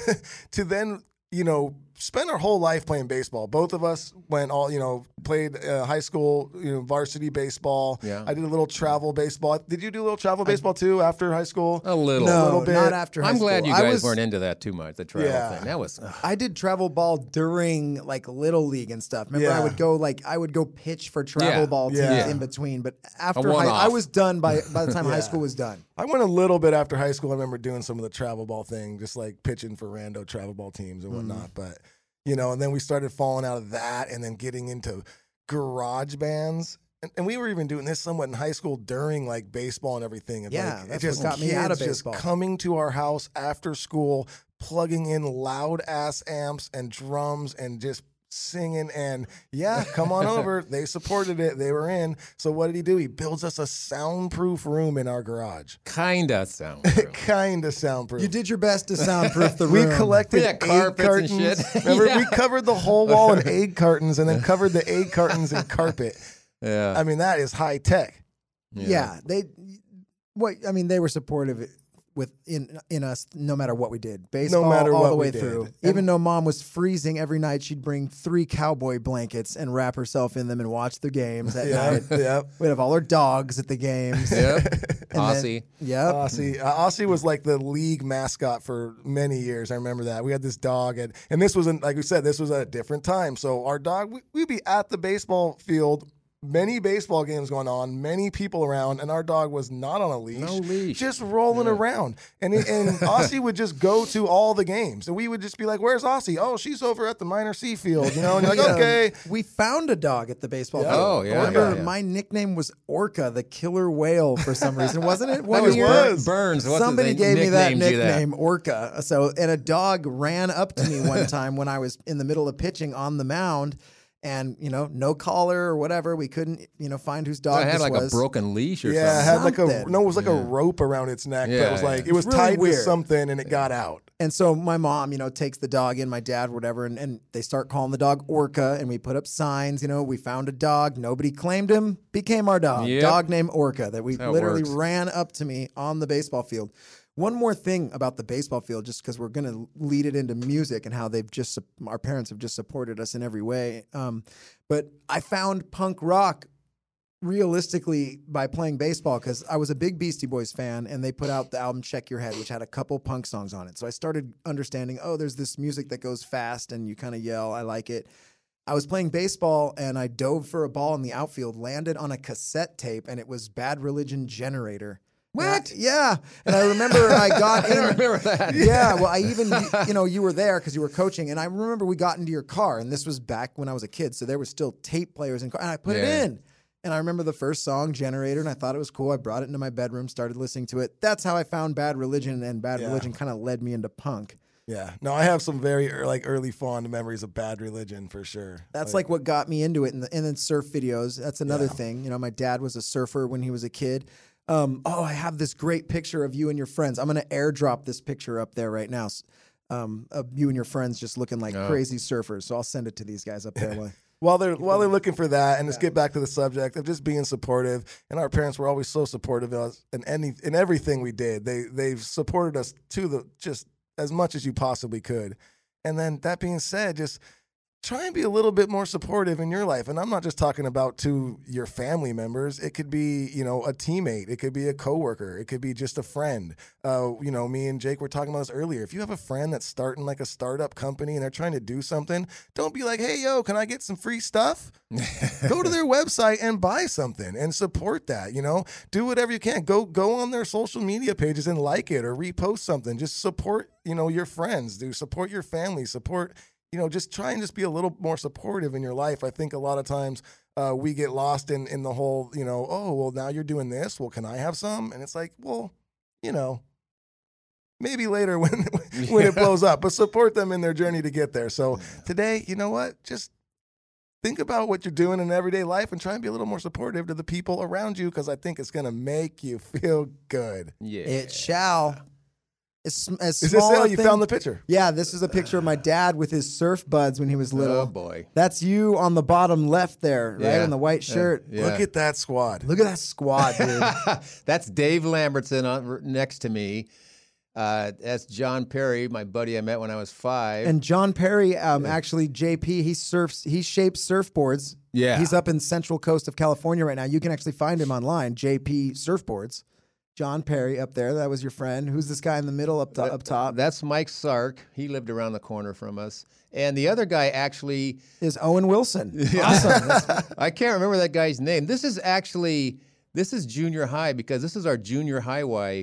to then, you know, spend our whole life playing baseball. Both of us went all, you know, played uh, high school, you know, varsity baseball.
Yeah.
I did a little travel baseball. Did you do a little travel baseball too after high school?
A little.
No,
little bit.
not after high
I'm glad
school.
you
I
guys
was-
weren't into that too much, the travel
Yeah.
thing. That was. ugh.
I did travel ball during like little league and stuff. Remember, I
Yeah.
would go like I would go pitch for travel
Yeah.
ball teams
Yeah.
in between. But after high,
one-off.
I was done by by the time
Yeah.
high school was done.
I went a little bit after high school. I remember doing some of the travel ball thing, just like pitching for rando travel ball teams and whatnot. But, you know, and then we started falling out of that and then getting into garage bands. And, and we were even doing this somewhat in high school during like baseball and everything. And
Yeah,
like,
that's
it just
what got me out of
kids
baseball.
Just coming to our house after school, plugging in loud ass amps and drums and just singing and yeah, come on over. They supported it. They were in. So what did he do? He builds us a soundproof room in our garage.
Kinda sound.
Kind of soundproof.
You did your best to soundproof the
We
room.
collected
Yeah,
egg
carpets and
cartons.
shit.
Remember,
Yeah.
we covered the whole wall in egg cartons and then covered the egg cartons in carpet.
Yeah.
I mean, that is high tech.
Yeah, they. What I mean, they were supportive with in in us no matter what we did. Baseball
matter
all
what
the
we
way
did.
through.
And-
Even though mom was freezing every night, she'd bring three cowboy blankets and wrap herself in them and watch the games at
Yeah,
night.
yeah.
We'd have all our dogs at the games.
Yep.
And then-
Aussie.
Yep.
Aussie, uh, Aussie was like the league mascot for many years. I remember that. We had this dog, and, and this wasn't, like we said, this was at a different time. So our dog, we, we'd be at the baseball field, many baseball games going on, many people around, and our dog was not on a leash.
No leash.
Just rolling around. And it, and Aussie would just go to all the games. And we would just be like, where's Aussie? Oh, she's over at the minor C field, you know? And you're like,
Yeah.
okay.
We found a dog at the baseball
Yeah.
field.
Oh, yeah,
I remember
yeah, yeah.
my nickname was Orca, the killer whale, for some reason, wasn't it? One
That was
year?
Bur-
Burns. Burns. What's
Somebody
his,
gave me that
nicknamed you
nickname, Orca. So, and a dog ran up to me one time when I was in the middle of pitching on the mound, and you know, no collar or whatever. We couldn't, you know, find whose dog
I had
this
like
was.
a broken leash or
Yeah, it
something.
had like a
Something.
no, it was like a rope around its neck. that
Yeah,
was like
yeah.
it was
It's really
tied
weird.
to something and it got out.
And so my mom, you know, takes the dog in, my dad, whatever, and, and they start calling the dog Orca, and we put up signs. You know, we found a dog, nobody claimed him, became our dog,
Yep.
dog named Orca, that we
That's how it
literally
works.
ran up to me on the baseball field. One more thing about the baseball field, just because we're going to lead it into music and how they've just, our parents have just supported us in every way. Um, but I found punk rock realistically by playing baseball, because I was a big Beastie Boys fan, and they put out the album Check Your Head, which had a couple punk songs on it. So I started understanding, oh, there's this music that goes fast and you kind of yell, I like it. I was playing baseball and I dove for a ball in the outfield, landed on a cassette tape, and it was Bad Religion Generator. And I-
What?
yeah. And I remember I got
I
in.
don't remember that.
Yeah, well, I even, you know, you were there because you were coaching, and I remember we got into your car, and this was back when I was a kid, so there were still tape players in car, and I put
Yeah.
it in. And I remember the first song, Generator, and I thought it was cool. I brought it into my bedroom, started listening to it. That's how I found Bad Religion, and Bad
Yeah.
Religion kind of led me into punk.
Yeah. No, I have some very ear- like early fond memories of Bad Religion for sure.
That's like what got me into it. And, the, and then surf videos. That's another
Yeah.
thing. You know, my dad was a surfer when he was a kid. Um, oh, I have this great picture of you and your friends. I'm going to airdrop this picture up there right now. S- um, of you and your friends just looking like
Oh.
crazy surfers. So I'll send it to these guys up there. While-
While they're while they're looking for that, and let's get back to the subject of just being supportive. And our parents were always so supportive of us in any in everything we did. They they've supported us to the just as much as you possibly could. And then that being said, just try and be a little bit more supportive in your life. And I'm not just talking about to your family members. It could be, you know, a teammate. It could be a coworker. It could be just a friend. Uh, you know, me and Jake were talking about this earlier. If you have a friend that's starting like a startup company and they're trying to do something, don't be like, hey, yo, can I get some free stuff? Go to their website and buy something and support that, you know, do whatever you can. Go, go on their social media pages and like it or repost something. Just support, you know, your friends, do support your family, support, you know, just try and just be a little more supportive in your life. I think a lot of times uh, we get lost in, in the whole, you know, oh, well, now you're doing this. Well, can I have some? And it's like, well, you know, maybe later when when it blows up, but support them in their journey to get there. So today, you know what? Just think about what you're doing in everyday life and try and be a little more supportive to the people around you, because I think it's going to make you feel good.
Yeah.
It shall. As, as
Is this
small a
it? You
thing-
found the picture?
Yeah, this is a picture of my dad with his surf buds when he was little.
Oh boy.
That's you on the bottom left there, right?
Yeah.
In the white shirt.
Yeah.
Look at that squad.
Look at that squad, dude.
That's Dave Lambertson on, next to me. Uh, that's John Perry, my buddy I met when I was five.
And John Perry, um, actually, J P, he surfs, he shapes surfboards.
Yeah.
He's up in Central Coast of California right now. You can actually find him online, J P Surfboards. John Perry up there. That was your friend. Who's this guy in the middle up, to, up top?
That's Mike Sark. He lived around the corner from us. And the other guy actually,
Is Owen Wilson. Awesome. That's-
I can't remember that guy's name. This is actually, this is junior high, because this is our junior high Y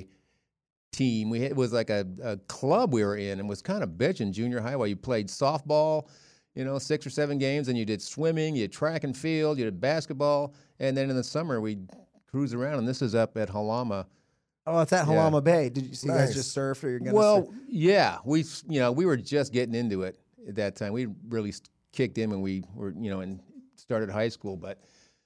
team. We had, it was like a, a club we were in, and was kind of bitching junior high Y. You played softball, you know, six or seven games, and you did swimming, you did track and field, you did basketball, and then in the summer we cruise around. And this is up at Halama.
oh, it's at
Yeah.
Halama Bay. Did you see you
Nice.
guys just surf or you're going to
Well, yeah, we you know we were just getting into it at that time. We really s- kicked in when we were you know and started high school. But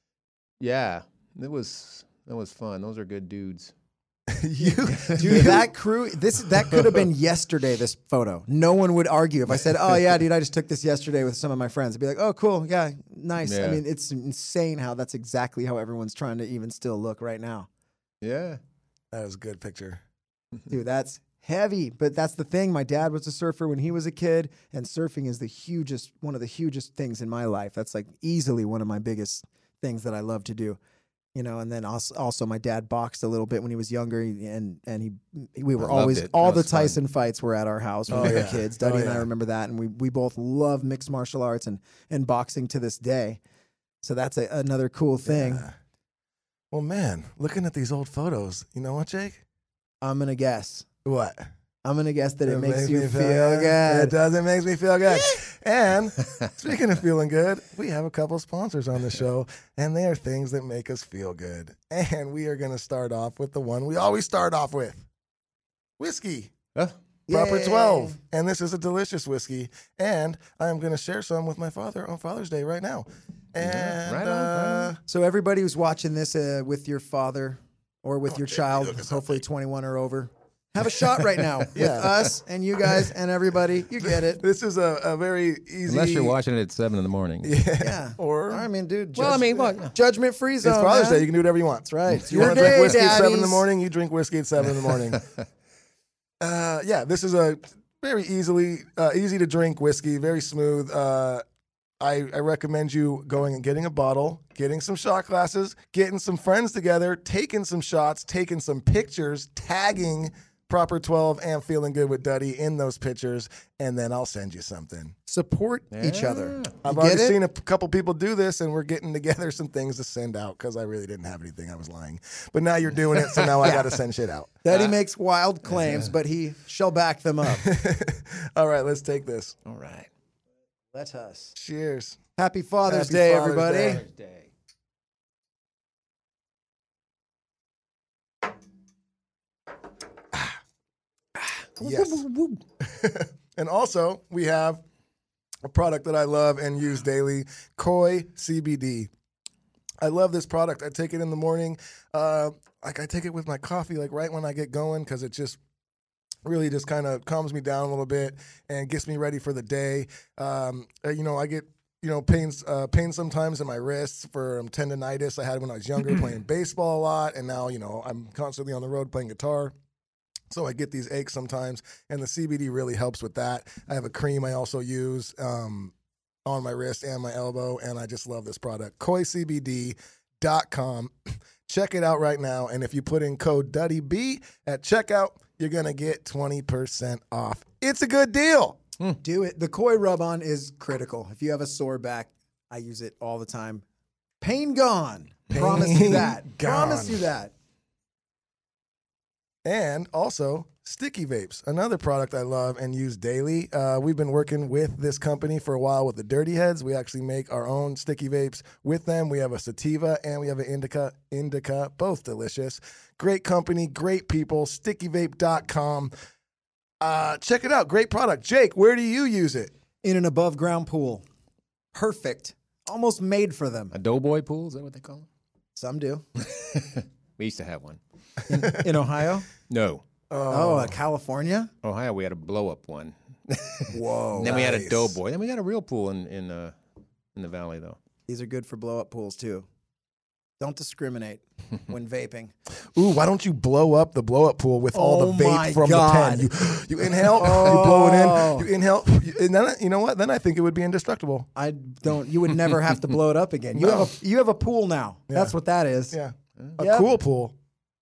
yeah, it was that was fun. Those are good dudes.
you,
Dude, that crew, this that could have been yesterday, this photo. No one would argue. If I said, oh, yeah, dude, I just took this yesterday with some of my friends, I'd be like, oh, cool, yeah, nice. I
Yeah.
mean, it's insane how that's exactly how everyone's trying to even still look right now.
Yeah.
that was a good picture.
Dude, that's heavy. But that's the thing. My dad was a surfer when he was a kid, and surfing is the hugest, one of the hugest things in my life. That's like easily one of my biggest things that I love to do. You know, and then also, also my dad boxed a little bit when he was younger, and and he we were
I loved
always
it.
all
That
the
was fun.
Tyson fights were at our house when
Oh,
we were
yeah.
kids. Duddy
Oh,
and I
yeah.
remember that, and we we both love mixed martial arts and and boxing to this day. So that's a, another cool thing.
Yeah. Well, man, looking at these old photos, you know what, Jake?
I'm gonna guess.
What?
I'm gonna guess that it, makes, you
me
feel,
It
good.
does. It makes me feel good. And speaking of feeling good, we have a couple sponsors on the show, and they are things that make us feel good. And we are going to start off with the one we always start off with: whiskey.
Huh?
Proper
Yay.
twelve. And this is a delicious whiskey. And I am going to share some with my father on Father's Day right now. And
Yeah, right on, right
uh,
on.
So everybody who's watching this uh, with your father or with your
Jake,
child,
look at that
hopefully
thing.
twenty-one or over, have a shot right now with
Yeah.
us and you guys and everybody. You get it.
this is a, a very easy.
Unless you're watching it at seven in the morning.
Yeah.
Yeah.
Or
I mean, dude.
Well, I
judge-
mean, well, yeah.
judgment free
it's
zone.
Father's
man.
Day. You can do whatever you want.
That's right.
If you
Your
want to drink
day,
whiskey at seven in the
daddies.
morning, you drink whiskey at seven in the morning. uh, yeah, this is a very easily uh, easy to drink whiskey, very smooth. Uh, I, I recommend you going and getting a bottle, getting some shot glasses, getting some friends together, taking some shots, taking some pictures, tagging Proper twelve and Feeling Good with Duddy in those pictures, and then I'll send you something.
Support each other.
I've
You
already
get it?
seen a p- couple people do this, and we're getting together some things to send out because I really didn't have anything. I was lying. But now you're doing it, so now I got to send shit out.
Daddy makes wild claims, but he shall back them up.
All right, let's take this.
All right.
Let us.
Cheers.
Happy Father's
Happy
Day,
Father's
everybody.
Day.
Father's Day.
Yes. And also, we have a product that I love and use daily, Koi C B D. I love this product. I take it in the morning. Uh, like I take it with my coffee, like right when I get going, because it just Really just kind of calms me down a little bit and gets me ready for the day. Um, you know, I get, you know, pains uh, pain sometimes in my wrists for um, tendonitis I had when I was younger playing baseball a lot. And now, you know, I'm constantly on the road playing guitar. So I get these aches sometimes. And the C B D really helps with that. I have a cream I also use um, on my wrist and my elbow. And I just love this product. koi c b d dot com. Check it out right now. And if you put in code DuddyB at checkout, you're going to get twenty percent off. It's a good deal.
Mm. Do it. The Koi rub-on is critical. If you have a sore back, I use it all the time. Pain gone. Pain Promise you that.
Gone.
Promise you that.
And also, Sticky Vapes, another product I love and use daily. Uh, we've been working with this company for a while with the Dirty Heads. We actually make our own Sticky Vapes with them. We have a sativa and we have an indica, indica, both delicious. Great company, great people, sticky vape dot com. Uh, check it out. Great product. Jake, where do you use it?
In an above ground pool. Perfect. Almost made for them.
A doughboy pool, is that what they call them?
Some do.
We used to have one.
In, in Ohio?
No.
Oh, uh, California?
Ohio, we had a blow-up one.
Whoa.
And then we had a
nice.
doughboy. Then we got a real pool in in, uh, in the valley, though.
These are good for blow up pools, too. Don't discriminate when vaping.
Ooh, why don't you blow up the blow up pool with all
Oh
the
my
vape from
God.
the pen? You, you inhale,
Oh.
you blow it in, you inhale, you, and then you know what? Then I think it would be indestructible.
I don't. You would never have to blow it up again. You
No.
have a you have a pool now.
Yeah.
That's what that is.
Yeah, a
Yep.
cool pool.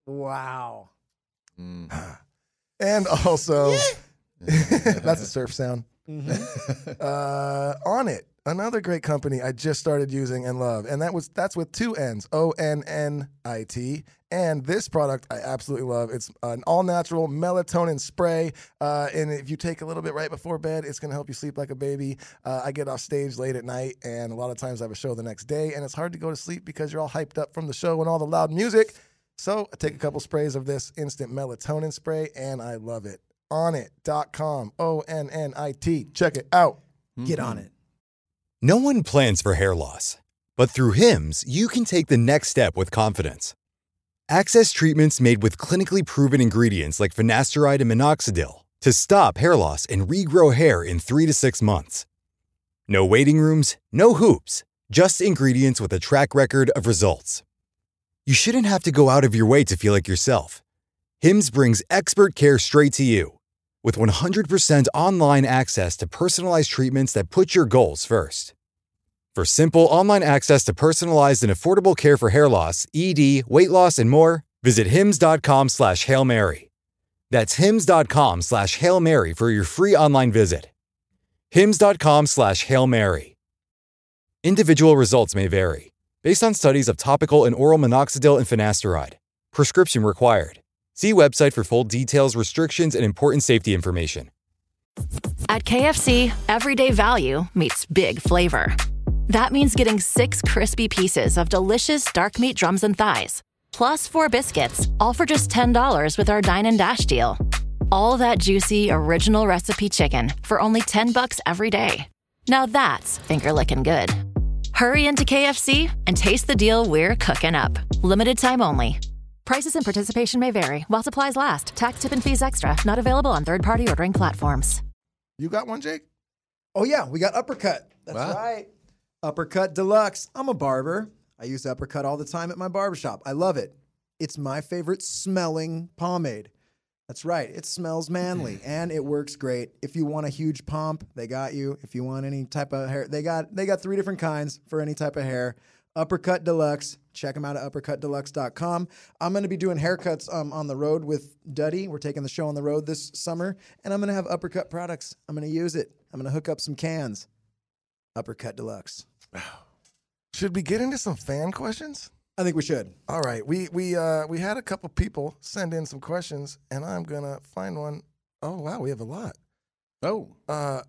Wow.
Mm.
And also, that's a surf sound.
Mm-hmm.
Uh, On It, another great company I just started using and love, and that was that's with two N's, O N N I T. And this product I absolutely love. It's an all-natural melatonin spray, uh, and if you take a little bit right before bed, it's going to help you sleep like a baby. Uh, I get off stage late at night, and a lot of times I have a show the next day, and it's hard to go to sleep because you're all hyped up from the show and all the loud music. So I take a couple sprays of this instant melatonin spray, and I love it. on it dot com, O N N I T. Check it out.
Get on it.
No one plans for hair loss, but through Hims, you can take the next step with confidence. Access treatments made with clinically proven ingredients like finasteride and minoxidil to stop hair loss and regrow hair in three to six months. No waiting rooms, no hoops, just ingredients with a track record of results. You shouldn't have to go out of your way to feel like yourself. Hims brings expert care straight to you. With one hundred percent online access to personalized treatments that put your goals first. For simple online access to personalized and affordable care for hair loss, E D, weight loss, and more, visit hims.com slash Hail Mary. That's hims.com slash Hail Mary for your free online visit. hims.com slash Hail Mary. Individual results may vary, based on studies of topical and oral minoxidil and finasteride. Prescription required. See website for full details, restrictions, and important safety information.
At K F C, everyday value meets big flavor. That means getting six crispy pieces of delicious dark meat drums and thighs, plus four biscuits, all for just ten dollars with our Dine and Dash deal. All that juicy, original recipe chicken for only ten bucks every day. Now that's finger-licking good. Hurry into K F C and taste the deal we're cooking up. Limited time only. Prices and participation may vary while supplies last. Tax, tip, and fees extra. Not available on third-party ordering platforms.
You got one, Jake?
Oh, yeah. We got Uppercut. That's
Wow.
right. Uppercut Deluxe. I'm a barber. I use Uppercut all the time at my barbershop. I love it. It's my favorite smelling pomade. That's right. It smells manly and it works great. If you want a huge pomp, they got you. If you want any type of hair, they got they got three different kinds for any type of hair. Uppercut Deluxe. Check them out at uppercut deluxe dot com. I'm going to be doing haircuts um, on the road with Duddy. We're taking the show on the road this summer, and I'm going to have Uppercut products. I'm going to use it. I'm going to hook up some cans. Uppercut Deluxe.
Should we get into some fan questions?
I think we should.
All right. We we uh we had a couple people send in some questions, and I'm gonna find one. Oh wow, we have a lot.
Oh.
Uh,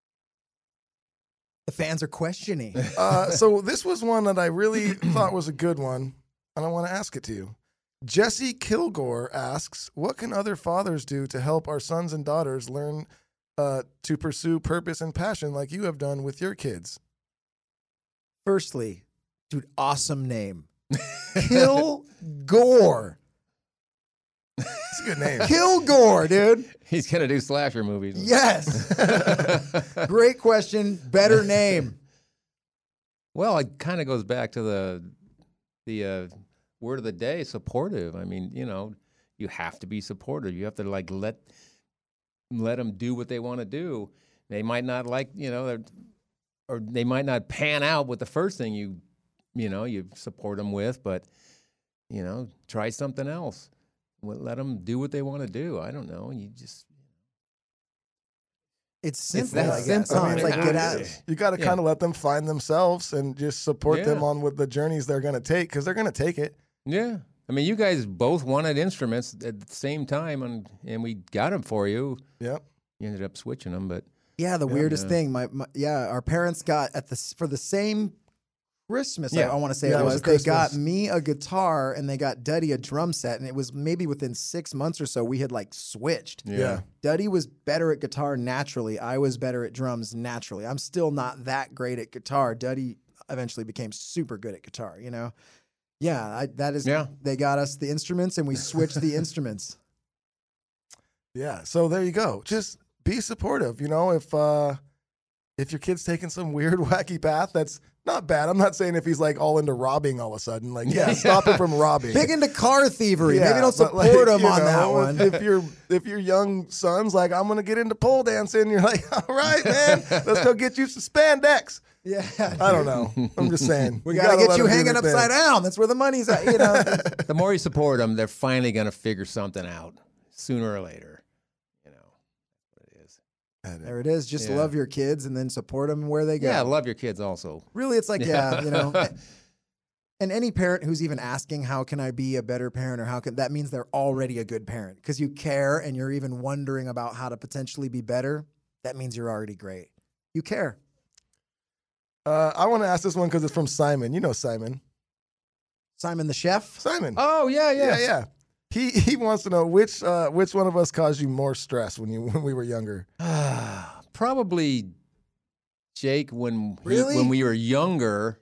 The fans are questioning.
uh so this was one that I really thought was a good one, and I want to ask it to you. Jesse Kilgore asks, "What can other fathers do to help our sons and daughters learn uh, to pursue purpose and passion like you have done with your kids?"
Firstly, dude, awesome name. Kilgore. It's
a good name.
Kilgore, dude.
He's gonna do slasher movies.
Yes. Great question. Better name.
Well, it kind of goes back to the the uh, word of the day: supportive. I mean, you know, you have to be supportive. You have to like let let them do what they want to do. They might not like, you know, or they might not pan out with the first thing you, you know, you support them with, but you know, try something else. Let them do what they want to do. I don't know. You just.
It's simple.
It's that
I guess.
simple.
I mean, it's like get out.
You got to
Yeah.
kind of let them find themselves and just support them
Yeah.
on what the journeys they're going to take, because they're going to take it.
Yeah. I mean, you guys both wanted instruments at the same time, and, and we got them for you.
Yep.
You ended up switching them, but
Yeah, the weirdest
yeah.
thing. My, my yeah, our parents got at the for the same Christmas.
Yeah.
I, I want to say
Yeah,
it
it was
was.
a
They got
Christmas.
me a guitar and they got Duddy a drum set, and it was maybe within six months or so we had like switched.
Yeah.
Duddy was better at guitar naturally. I was better at drums naturally. I'm still not that great at guitar. Duddy eventually became super good at guitar. You know. Yeah, I, that is.
Yeah.
They got us the instruments, and we switched the instruments.
Yeah. So there you go. Just be supportive. You know, if uh, if your kid's taking some weird, wacky path, that's not bad. I'm not saying if he's like all into robbing all of a sudden. Like, yeah, stop him from robbing.
Big into car thievery.
Yeah,
Maybe don't
but, like,
support him
you
on
know,
that
if-
one.
If your if your young son's like, I'm gonna get into pole dancing, you're like, all right, man, let's go get you some spandex.
Yeah.
I don't know. I'm just saying.
We
You
gotta,
let
get you
them do
hanging
their thing.
upside down. That's where the money's at. You know.
the more you support them, they're finally going to figure something out sooner or later. You know, what it is.
There it is. Just
Yeah.
love your kids and then support them where they go.
Yeah, love your kids also.
Really, it's like yeah, you know. And any parent who's even asking, "How can I be a better parent?" or "How can," that means they're already a good parent because you care and you're even wondering about how to potentially be better. That means you're already great. You care.
Uh, I want to ask this one because it's from Simon. You know Simon.
Simon the chef.
Simon.
Oh, yeah,
yeah,
yeah.
yeah. He he wants to know which uh, which one of us caused you more stress when you when we were younger.
Probably Jake when he,
Really?
when we were younger,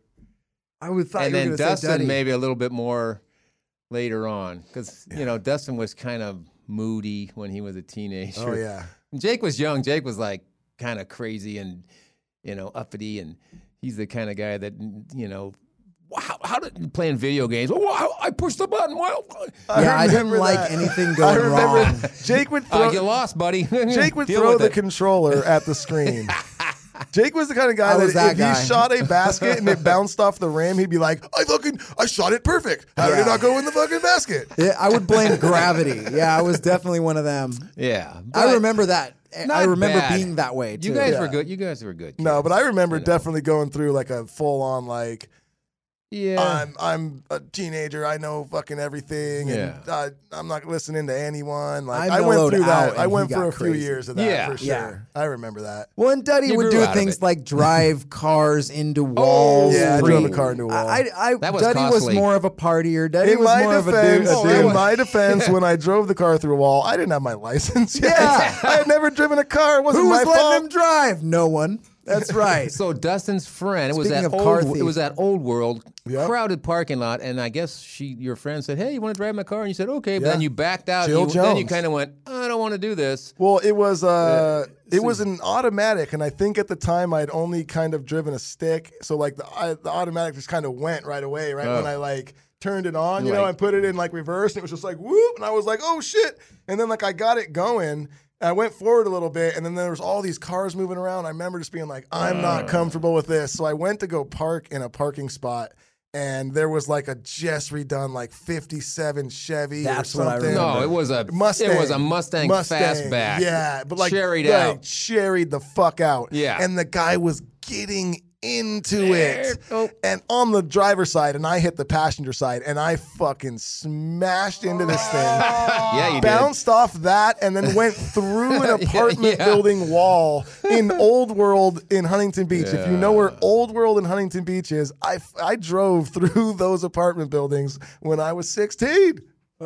I would thought
and
you were
then
going to say
Dustin
Duddy.
maybe a little bit more later on because you know Dustin was kind of moody when he was a teenager.
Oh yeah.
Jake was young. Jake was like kind of crazy and you know uppity, and he's the kind of guy that you know. How, how did playing video games? Oh, wow, I pushed the button. Wow.
Yeah, I didn't
remember
like
that.
anything
I
going
remember
wrong.
Jake would
Uh,
throw
you lost, buddy.
Jake would
Deal
throw
with
the
it.
controller at the screen. Jake was the kind of guy
I
that,
was that
if
guy.
he shot a basket and it bounced off the rim, he'd be like, I fucking, I shot it perfect. How did
Yeah.
it not go in the fucking basket?
Yeah, I would blame gravity. Yeah, I was definitely one of them.
Yeah,
I
but
remember that. I
not
remember
bad.
being that way too.
You guys
Yeah.
were good. You guys were good.
No,
kids,
but I remember
you know.
definitely going through like a full on like,
Yeah.
I'm I'm a teenager. I know fucking everything, and
Yeah.
uh, I'm not listening to anyone. Like
I
I, went
mellowed
through
out
that. I
and
went
he
for a
got
few
crazy.
years of that
Yeah.
for sure.
Yeah.
I remember that.
Well, and Duddy
You
would
grew
do
out of
things
it.
like drive cars into walls.
Yeah, I
free-
drove a car into a wall.
I, I,
That was
Duddy
costly.
was more of a partier. Duddy
In
was
my
more
defense,
of a dude.
in my defense, when I drove the car through a wall, I didn't have my license yet.
Yeah.
I had never driven a car. It wasn't
Who was
my
letting
fault.
him drive? No one. That's right.
So Dustin's friend, it was
Speaking
that
of car
old, it
thief.
was that old world,
Yep.
crowded parking lot, and I guess she, your friend said, "Hey, you want to drive my car?" And you said, "Okay," but
Yeah.
then you backed out.
Jill
You, then you
Jones.
kind of went, "I don't want to do this."
Well, it was uh,
Yeah.
it was an automatic, and I think at the time I'd only kind of driven a stick, so like the I, the automatic just kind of went right away, right
Oh.
when I like turned it on, you know,
Like-
I put it in like reverse, and it was just like whoop, and I was like, oh shit, and then like I got it going. And I went forward a little bit, and then there was all these cars moving around. I remember just being like, I'm not comfortable with this. So I went to go park in a parking spot, and there was like a just redone like fifty-seven Chevy
That's
or
what I
something.
remember.
No, it was a
Mustang.
It was a Mustang, fastback.
Yeah, but like
cherried
like,
out.
cherried the fuck out.
Yeah.
and the guy was getting into it,
Oh.
and on the driver's side, and I hit the passenger side, and I fucking smashed into this thing.
Yeah, you did.
Bounced off that and then went through an apartment
yeah.
building wall in Old World in Huntington Beach. If you know where Old World in Huntington Beach is, I, I drove through those apartment buildings when I was sixteen.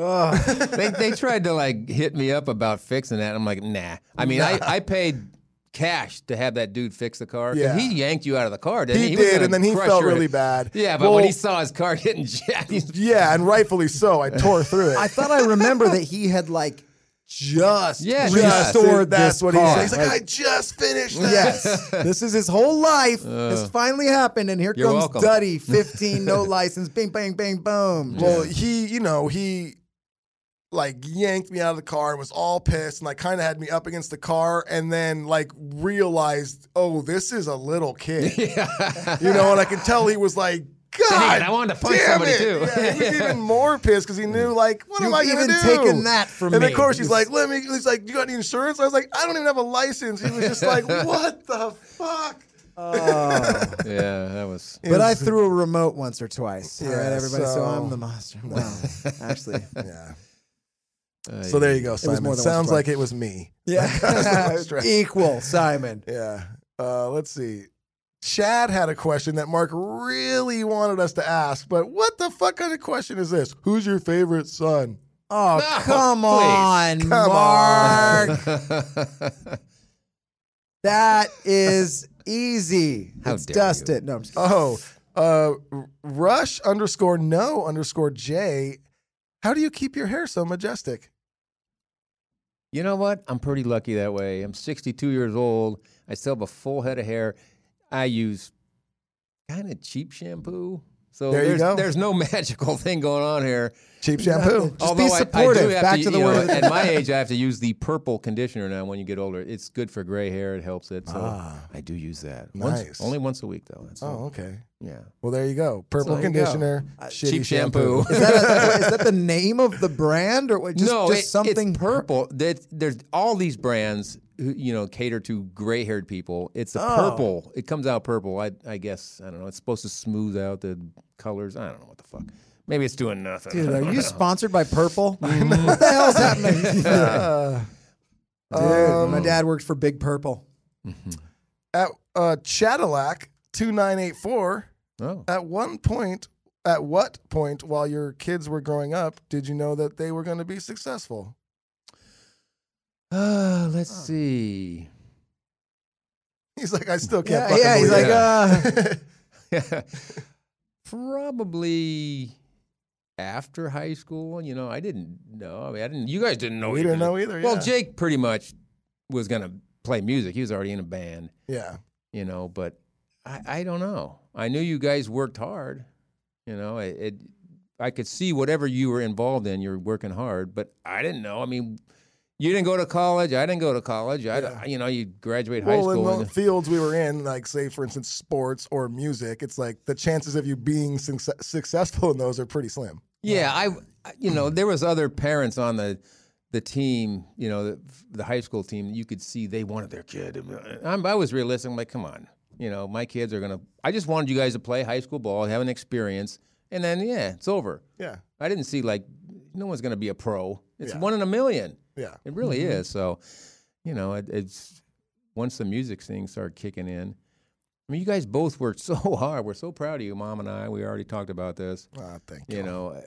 they they tried to like hit me up about fixing that. I'm like, nah. I mean, I, I paid cash to have that dude fix the car. 'Cause
Yeah.
he yanked you out of the car, didn't he?
He
was
did,
gonna
and then he
crush
felt
your-
really bad.
Yeah, but
Well-
when he saw his car getting jacked, he's
Yeah, and rightfully so. I tore through it.
I thought I remember that he had like just
Yes,
restored
That's
this
what he
car.
said. He's like, I just finished that.
Yes, this is his whole life. It's finally happened, and here
You're
comes
welcome.
Duddy, fifteen, no license, bing, bang, bang, boom.
Well, he, you know, he like yanked me out of the car and was all pissed and like kind of had me up against the car and then like realized, oh, this is a little kid.
Yeah.
You know, and I could tell he was like, God,
Dang it, I wanted to punch
damn
somebody
it.
too.
Yeah, he was even more pissed because he knew, like, what am
You've
I going
even
to do?
taken that from
and
me.
of course, he's
It's-
like, let me. He's like, you got any insurance? I was like, I don't even have a license. He was just like, what the fuck?
Oh.
Yeah, that was.
But I threw a remote once or twice. All
Yeah,
right, everybody. So,
so-
I'm the monster. Well, actually,
Yeah.
Uh,
So there you go,
was
Simon.
more than
Sounds
once
like it was me.
yeah,
Stress.
equal, Simon.
Yeah. Uh, let's see. Chad had a question that Mark really wanted us to ask, but what the fuck kind of question is this? Who's your favorite son?
Oh,
No,
come
please.
on,
Come
Mark. That is easy.
How
it's
dare
dusted. No, I'm just kidding.
Oh, uh, Rush underscore no underscore J. How do you keep your hair so majestic?
You know what? I'm pretty lucky that way. I'm sixty-two years old. I still have a full head of hair. I use kind of cheap shampoo. So
There you
there's,
go.
there's no magical thing going on here.
Cheap shampoo.
Just be
I- I,
supportive.
do have
Back
to,
to the
you know,
word.
At my age, I have to use the purple conditioner now when you get older. It's good for gray hair. It helps it. So
Ah.
I do use that.
Nice.
Once, only once a week, though. That's
Oh,
all.
okay.
Yeah.
Well, there you go. Purple
there you go.
conditioner,
Uh,
shitty
cheap
shampoo.
shampoo.
Is that, a, is that the name of the brand or what? Just,
no,
just
it-
something
it's purple. That there's all these brands who, you know, cater to gray-haired people. It's a
Oh.
purple. It comes out purple. I I guess I don't know. It's supposed to smooth out the colors. I don't know what the fuck. Maybe it's doing nothing.
Dude,
I
are
don't
you
know.
sponsored by Purple? What the hell's happening?
Uh,
Dude,
um,
my dad worked for Big Purple.
At uh, Cadillac two nine eight four.
Oh.
At one point, at what point while your kids were growing up, did you know that they were going to be successful?
Uh, let's see.
He's like, I still can't.
Yeah,
fucking
yeah. He's
believe
like,
it.
uh,
Probably after high school. You know, I didn't know. I mean, I didn't. You guys didn't know.
We
either.
didn't know either.
Well,
yeah.
Jake pretty much was gonna play music. He was already in a band.
Yeah.
You know, but I, I don't know. I knew you guys worked hard. You know, it, it. I could see whatever you were involved in, you're working hard. But I didn't know. I mean, you didn't go to college. I didn't go to college. I,
Yeah.
you know, you graduate high
Well,
school.
in the
and-
fields we were in, like say for instance, sports or music, it's like the chances of you being suc- successful in those are pretty slim.
Yeah, I, I- you know, there was other parents on the the team, you know, the, the high school team. You could see they wanted their kid. I'm, I was realistic. I'm like, come on, you know, my kids are gonna. I just wanted you guys to play high school ball, have an experience, and then yeah, it's over.
Yeah.
I didn't see like no one's gonna be a pro. It's
Yeah.
one in a million.
Yeah.
It really
Mm-hmm.
is. So, you know, it, it's once the music thing started kicking in. I mean, you guys both worked so hard. We're so proud of you, Mom and I. We already talked about this.
Ah, thank you.
You know,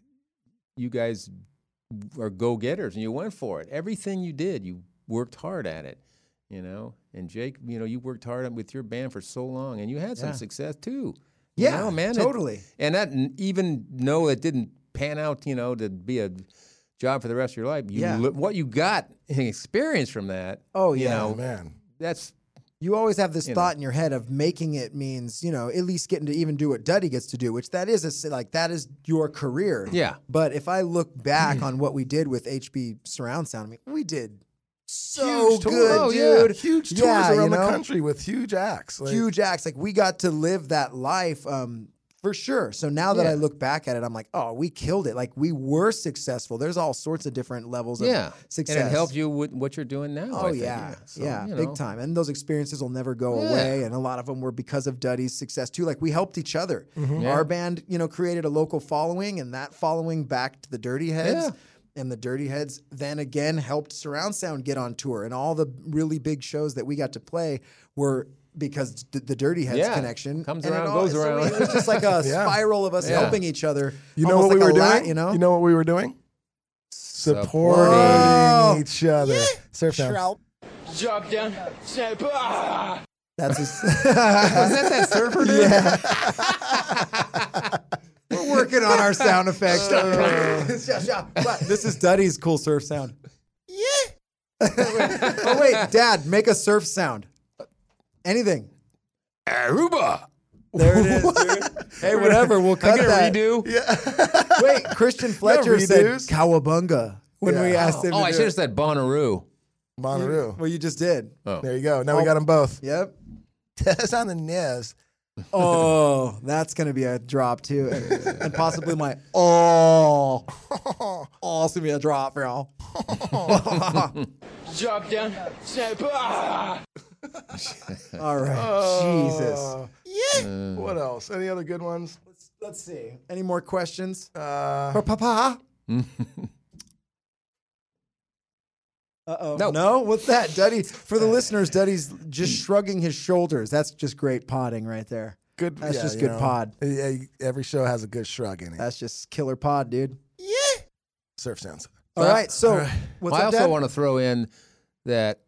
you guys are go-getters, and you went for it. Everything you did, you worked hard at it. You know, and Jake, you know, you worked hard with your band for so long, and you had some
Yeah.
success too. You
yeah,
know, man, it-
totally.
and that even though it didn't pan out, you know, to be a job for the rest of your life, you
Yeah.
li- what you got in experience from that.
Oh,
you
yeah.
know,
Oh, man.
that's
You always have this
You
thought
know.
in your head of making it means, you know, at least getting to even do what Duddy gets to do, which that is a, s- like that is your career.
yeah.
But if I look back on what we did with H B Surround Sound, I mean, we did so
Huge tours.
good,
Oh, yeah.
dude.
Huge tours
Yeah, you
around
know?
the country with huge acts. Like,
Huge acts. Like we got to live that life um, for sure. So now that
Yeah.
I look back at it, I'm like, oh, we killed it. Like we were successful. There's all sorts of different levels
Yeah,
of success.
and it helped you with what you're doing now.
Oh
I think.
yeah,
So,
yeah,
you
big
know.
time. And those experiences will never go
Yeah.
away. And a lot of them were because of Duddy's success too. Like we helped each other.
Yeah.
Our band, you know, created a local following, and that following backed the Dirty Heads.
Yeah.
And the Dirty Heads then again helped Surround Sound get on tour. And all the really big shows that we got to play were because the, the Dirty Heads
Yeah.
connection
Comes
And it
around,
all-
goes
so
around.
It was just like a
Yeah.
spiral of us
Yeah.
helping each other.
You know
almost
what we
like
were
a la-
doing?
You know,
You know what we were doing? Supporting
Whoa.
each other. Surf down.
Drop down, snap, ah!
that's a,
Was that that surfer dude?
We're working on our sound effects. But this is Duddy's cool surf sound. Oh wait, Dad, make a surf sound. Anything.
Aruba.
There it is, dude. Hey, whatever. We'll cut
I get a
that.
redo.
Yeah.
Wait, Christian Fletcher said
redos?
Cowabunga when
Yeah.
we asked him.
Oh,
to
I
do
should
it.
have said Bonnaroo.
Bonnaroo.
Well, you just did.
Oh.
There you go. Now we got them both.
Yep.
That's on the Nez.
Oh, that's gonna be a drop too, and, and possibly my oh, oh, it's gonna be a drop, bro.
Drop down, snap. Ah!
All right, Jesus.
Uh, yeah. What else? Any other good ones?
Let's, let's see. Any more questions
Uh,
for Papa? Uh oh.
No.
No. What's that, Duddy? For the listeners, Duddy's just shrugging his shoulders. That's just great podding right there.
good.
That's
yeah,
just
you
good
know,
pod.
Yeah, every show has a good shrug in it.
That's just killer pod, dude.
Surf sounds.
All right. So,
All right.
what's
Well, I
up,
also
Dad?
want to throw in that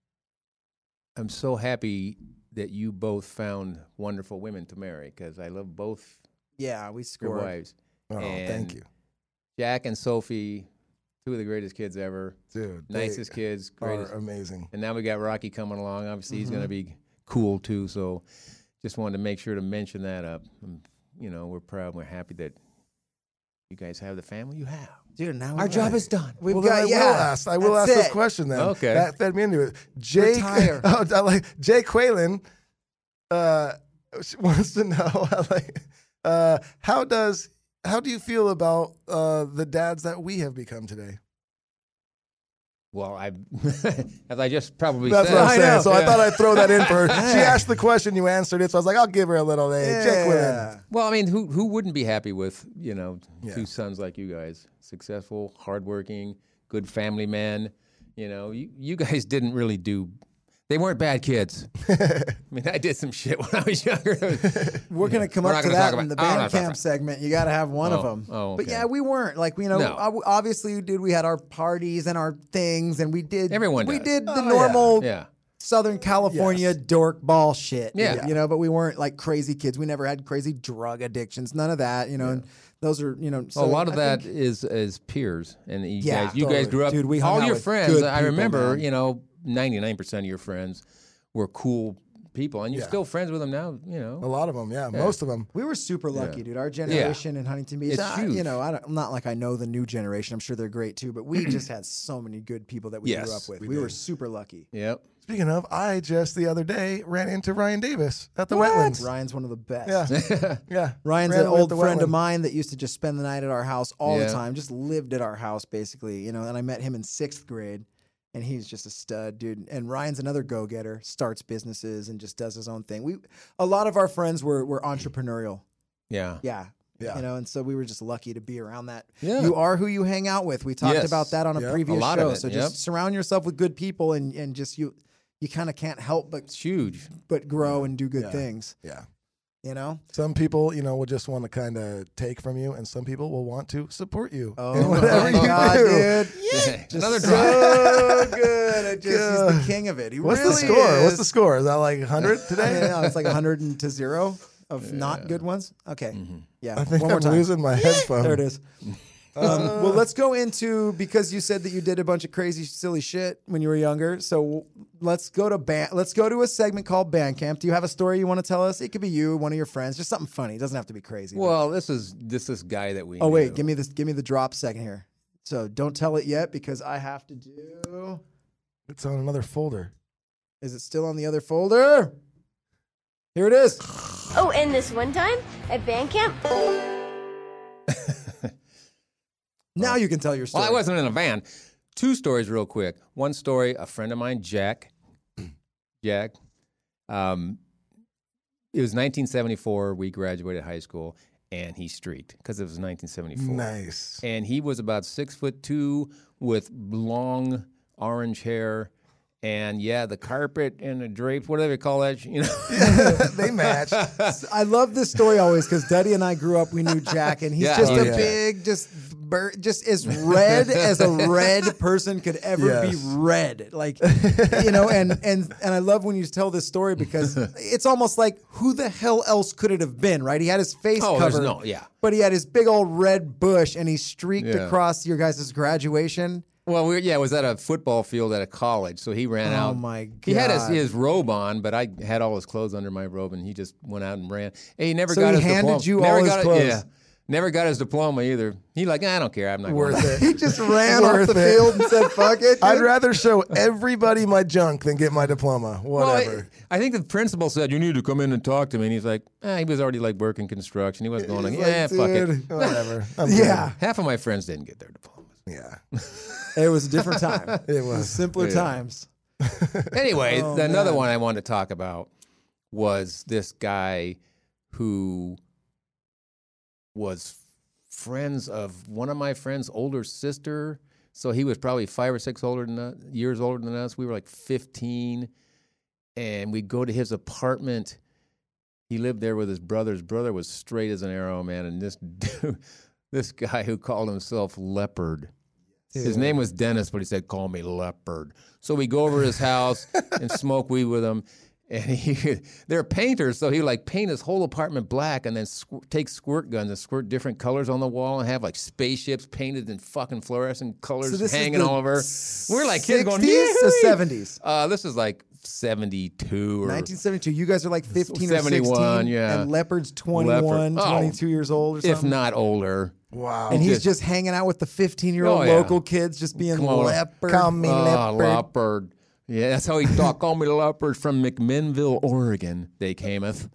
I'm so happy that you both found wonderful women to marry because I love both
Yeah, we
your
scored.
wives.
Oh,
And
thank you,
Jack and Sophie, two of the greatest kids ever,
dude.
nicest
they
kids, greatest.
are amazing.
And now we got Rocky coming along. Obviously, he's going
Mm-hmm.
to be cool too. So, just wanted to make sure to mention that up. Um, you know, we're proud. We're happy that you guys have the family you have.
Dude, now
Our
we've
job
got-
is done.
We've
Well, then
got,
I will
yeah.
ask. I will
that's
ask this
it.
question then.
Okay.
That fed me into it. Jake,
Retire.
oh, I like Jake Quaylen uh, wants to know like, uh, how does how do you feel about uh, the dads that we have become today?
Well, I, as I just probably
That's
said,
what I'm
I
saying.
know.
So I
Yeah.
thought I'd throw that in for her. She
Yeah.
asked the question, you answered it. So I was like, I'll give her a little. Hey, Jake Quaylen.
Yeah.
Well, I mean, who who wouldn't be happy with you know
Yeah.
two sons like you guys, successful, hardworking, good family men. You know, you you guys didn't really do. They weren't bad kids. I mean, I did some shit when I was younger.
We're gonna come
We're
up
not
to
gonna
that
talk
in the
about- I'm
band
not talking
camp
about-
segment. You got to have one of
Oh,
them.
oh,
But
okay.
yeah, we weren't like you know.
No.
ob- Obviously, dude, we had our parties and our things, and we did.
Everyone
we
does.
did the
Oh, yeah.
normal
Yeah.
Southern California
Yes.
dork ball shit.
Yeah.
you know. But we weren't like crazy kids. We never had crazy drug addictions. None of that. You know. And those are you know. So
a lot of
I
that
think-
is is peers, and you
Yeah,
guys, you
totally.
guys grew up.
Dude, we hung
all
out
your
with
friends.
good
I
people,
remember,
man.
you know, ninety-nine percent of your friends were cool people, and you're
Yeah.
still friends with them now. You know,
A lot of them, yeah, most of them.
We were super lucky,
Yeah.
dude. Our generation in Huntington Beach,
It's
I-
huge.
you know, I don't, I'm not like I know the new generation. I'm sure they're great too, but we just had so many good people that we grew
Yes,
up with.
we
We, were
did.
super lucky.
Yep.
Speaking of, I just the other day ran into Ryan Davis at the wetlands.
Ryan's one of the best.
Yeah, yeah.
Ryan's
Ran
an
with
old
the
friend of
wetland.
mine that used to just spend the night at our house all
Yeah.
the time, just lived at our house basically, you know, and I met him in sixth grade. And he's just a stud, dude. And Ryan's another go-getter, starts businesses and just does his own thing. We, a lot of our friends were were entrepreneurial.
Yeah.
Yeah.
Yeah.
You know, and so we were just lucky to be around that.
Yeah.
You are who you hang out with. We talked
Yes.
about that on a
Yep.
previous
A lot
show.
of it,
So
yep.
just surround yourself with good people and, and just you you kind of can't help but
It's huge.
but grow and do good
Yeah.
things.
Yeah.
You know?
Some people, you know, will just want to kind of take from you, and some people will want to support you
Oh
in whatever
my
you
God,
do.
dude.
Just
Another
drop.
so good. It just, he's
Yeah.
the king of it. He
What's
really
the score?
Is.
What's the score? Is that like one hundred
I
today?
mean, no, it's like one hundred and to zero of not good ones. Okay.
Mm-hmm.
Yeah.
I think
One more
I'm
time.
losing my headphone.
There it is. Um, well, let's go into because you said that you did a bunch of crazy, silly shit when you were younger. So let's go to band. Let's go to a segment called Band Camp. Do you have a story you want to tell us? It could be you, one of your friends, just something funny. It doesn't have to be crazy. but-
Well, this is this this guy that we.
oh wait,
knew.
give me this. Give me the drop second here. So don't tell it yet because I have to do.
It's on another folder.
Is it still on the other folder? Here it is.
Oh, and this one time at band camp,
Now you can tell your story.
Well, I wasn't in a band. Two stories, real quick. One story: a friend of mine, Jack. Jack. Um, it was nineteen seventy-four. We graduated high school, and he streaked because it was nineteen seventy-four.
Nice.
And he was about six foot two with long orange hair. And yeah, the carpet and the drapes, whatever you call that, you know.
They match.
I love this story always because Duddy and I grew up. We knew Jack, and he's
Yeah.
just
Oh,
a
yeah.
big, just bur- just as red as a red person could ever
Yes.
be red. Like, you know, and and and I love when you tell this story because it's almost like who the hell else could it have been, right? He had his face
Oh, there's
covered,
no- yeah.
but he had his big old red bush, and he streaked
Yeah.
across your guys' graduation.
Well, we, yeah, it was at a football field at a college, so he ran
Oh,
out.
my God.
He had his, his robe on, but I had all his clothes under my robe, and he just went out and ran. And he never
So
got
he
his
handed
diploma.
you
never
all his
got it-
clothes?
Yeah, never got his diploma either. He like, I don't care. I'm not
Worth
going.
it.
He just ran off
Worth
the
it.
field and said, fuck it.
I'd
dude.
rather show everybody my junk than get my diploma. Whatever.
Well, I, I think the principal said you need to come in and talk to me, and he's like, eh, he was already like working construction. He wasn't going. Like,
He's
yeah,
like,
fuck it.
dude.
Whatever. I'm
Yeah.
Half of my friends didn't get their diplomas.
good. Yeah.
It was a different time.
It was.
Simpler
Yeah.
times.
Anyway,
Oh,
another
man.
one I wanted to talk about was this guy who was friends of one of my friend's older sister. So he was probably five or six older than us, years older than us. We were like fifteen, and we'd go to his apartment. He lived there with his brother. His brother was straight as an arrow, man. And this dude, this guy who called himself Leopard. His name was Dennis, but he said, call me Leopard. So we go over to his house and smoke weed with him. And he, they're painters, so he would like paint his whole apartment black and then squ- take squirt guns and squirt different colors on the wall and have like spaceships painted in fucking fluorescent colors
So this is
hanging
the
all over. We're like kids going,
sixties or
"Yay!"
seventies?
Uh, this is like seventy-two or
nineteen seventy-two. You guys are like fifteen or
seventy-one,
sixteen.
yeah.
And Leopard's twenty-one,
Leopard. Oh,
twenty-two years old or something.
if not older.
Wow.
And he's
just-
just hanging out with the fifteen-year-old
Oh, yeah.
local kids, just being
Come on.
Leopard.
Call me
Oh,
Leopard.
Leopard. Yeah, that's how he talked. Call me Leopard from McMinnville, Oregon. They cameth.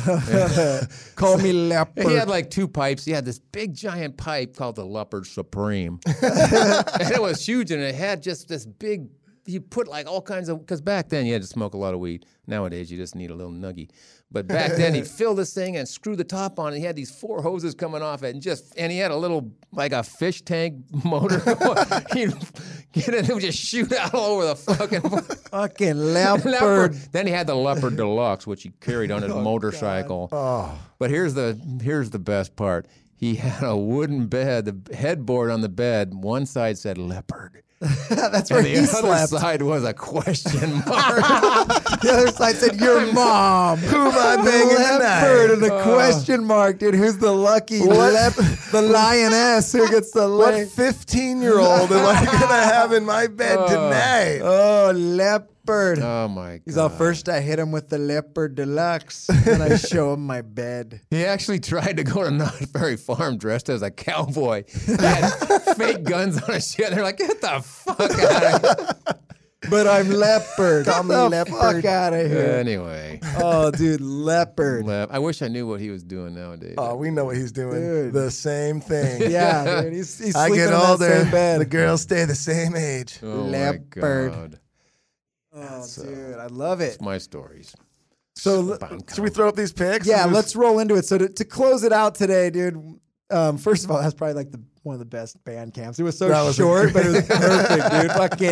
Call me Leopard.
He had like two pipes. He had this big giant pipe called the Leopard Supreme. And it was huge, and it had just this big, you put like all kinds of, because back then you had to smoke a lot of weed. Nowadays you just need a little nuggie. But back then he'd fill this thing and screw the top on it. He had these four hoses coming off it, and just, and he had a little, like a fish tank motor. He'd get it and it would just shoot out all over the fucking
Fucking Leopard.
Leopard. Then he had the Leopard Deluxe, which he carried on his motorcycle.
Oh.
But here's the here's the best part. He had a wooden bed, the headboard on the bed. One side said Leopard.
That's where
And
he
the other
slept.
side was a question mark.
The other side said, your mom.
Who am I banging
Leopard and
tonight?
a question mark, dude. Who's the lucky
What?
lep- the lioness who gets the lay?
What fifteen-year-old am I going to have in my bed tonight?
Oh, Leopard.
Oh my god.
He's all, first I hit him with the Leopard Deluxe, then I show him my bed.
He actually tried to go to Not Very Farm dressed as a cowboy. He had fake guns on his shit. They're like, get the fuck out of here.
But I'm Leopard.
Call me
Get the
Leopard.
fuck out of here.
Anyway.
Oh, dude, Leopard.
Lep- I wish I knew what he was doing nowadays.
Oh, we know what he's doing.
Dude.
The same thing.
Yeah, dude. He's, he's
I
sleeping
get
in that
older,
same bed.
the girls stay the same age.
Oh my
Leopard.
God.
Oh, dude, I love it.
It's my stories.
So,
Bum,
should we throw up these picks?
Yeah,
And
let's
just-
roll into it. So to, to close it out today, dude. Um, first of all, that's probably like the one of the best band camps. It was so
That was a-
short, but it was perfect, dude. Fucking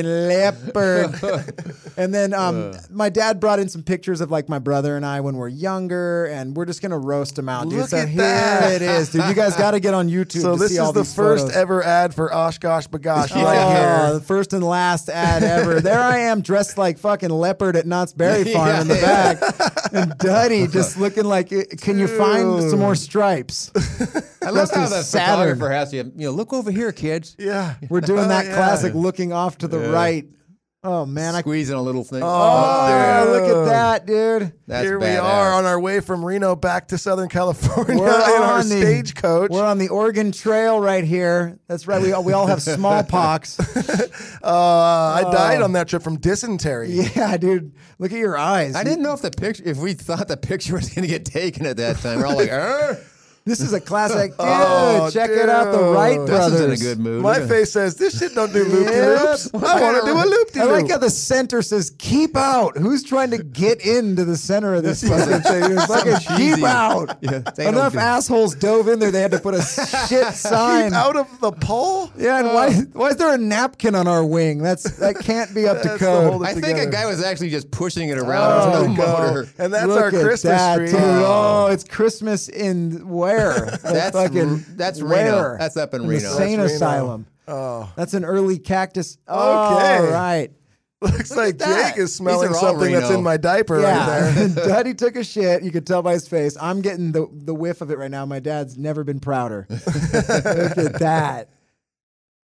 Leopard. And then um, my dad brought in some pictures of like my brother and I when we're younger, and we're just gonna roast them out, dude.
Look
so
at
here
that.
it is, dude. You guys got to get on YouTube.
So
to
this
see all
is the
these
first
photos.
ever ad for Oshkosh Bagosh
Oh,
right
the first and last ad ever. There I am dressed like fucking Leopard at Knott's Berry Farm
Yeah,
in the
yeah.
back. And Duddy just looking like, can you find some more stripes?
I love
Dressed
how
as
the
Saturn.
photographer has you, you know, look over here, kids.
here. Yeah.
We're doing
Oh,
that
yeah.
classic looking off to the
Yeah.
right. Oh, man. I,
Squeezing a little thing.
oh,
dude.
look at that, dude.
That's
Here we
badass.
are on our way from Reno back to Southern California
We're
in our
on the-
stagecoach.
We're on the Oregon Trail right here. That's right. We all, we all have smallpox.
Uh, I died on that trip from dysentery.
Yeah, dude. Look at your eyes.
I didn't know if the picture, if we thought the picture was going to get taken at that time. We're all like, er?
This is a classic. Dude,
Oh,
check it out. The Wright
dude.
brothers.
This is in a good mood.
My
Yeah.
face says, this shit don't do loop-de-loops.
Yep.
I want to do a
I
loop-de-loop.
like how the center says "keep out." Who's trying to get into the center of this fucking thing? Fucking keep
cheesy-
out.
Yeah, they
Enough
don't do-
assholes dove in there. They had to put a shit sign.
Keep out of the pole?
Yeah, and why? Why is there a napkin on our wing? That's that can't be up to
That's the
code.
whole-
I think
together.
a guy was actually just pushing it around.
Oh,
There's no
go.
motor.
And that's
Look
our
at
Christmas
that,
tree.
dude. Oh, it's Christmas in where?
That's
fucking
R- that's Reno.
where?
That's up in
the
Reno.
Insane
That's Reno.
asylum.
Oh,
That's an early cactus.
Okay.
All right.
looks like
that.
Jake is smelling
These are all
something that's
Reno.
in my diaper right
Yeah,
there.
Daddy took a shit. You could tell by his face. I'm getting the, the whiff of it right now. My dad's never been prouder. Look at that.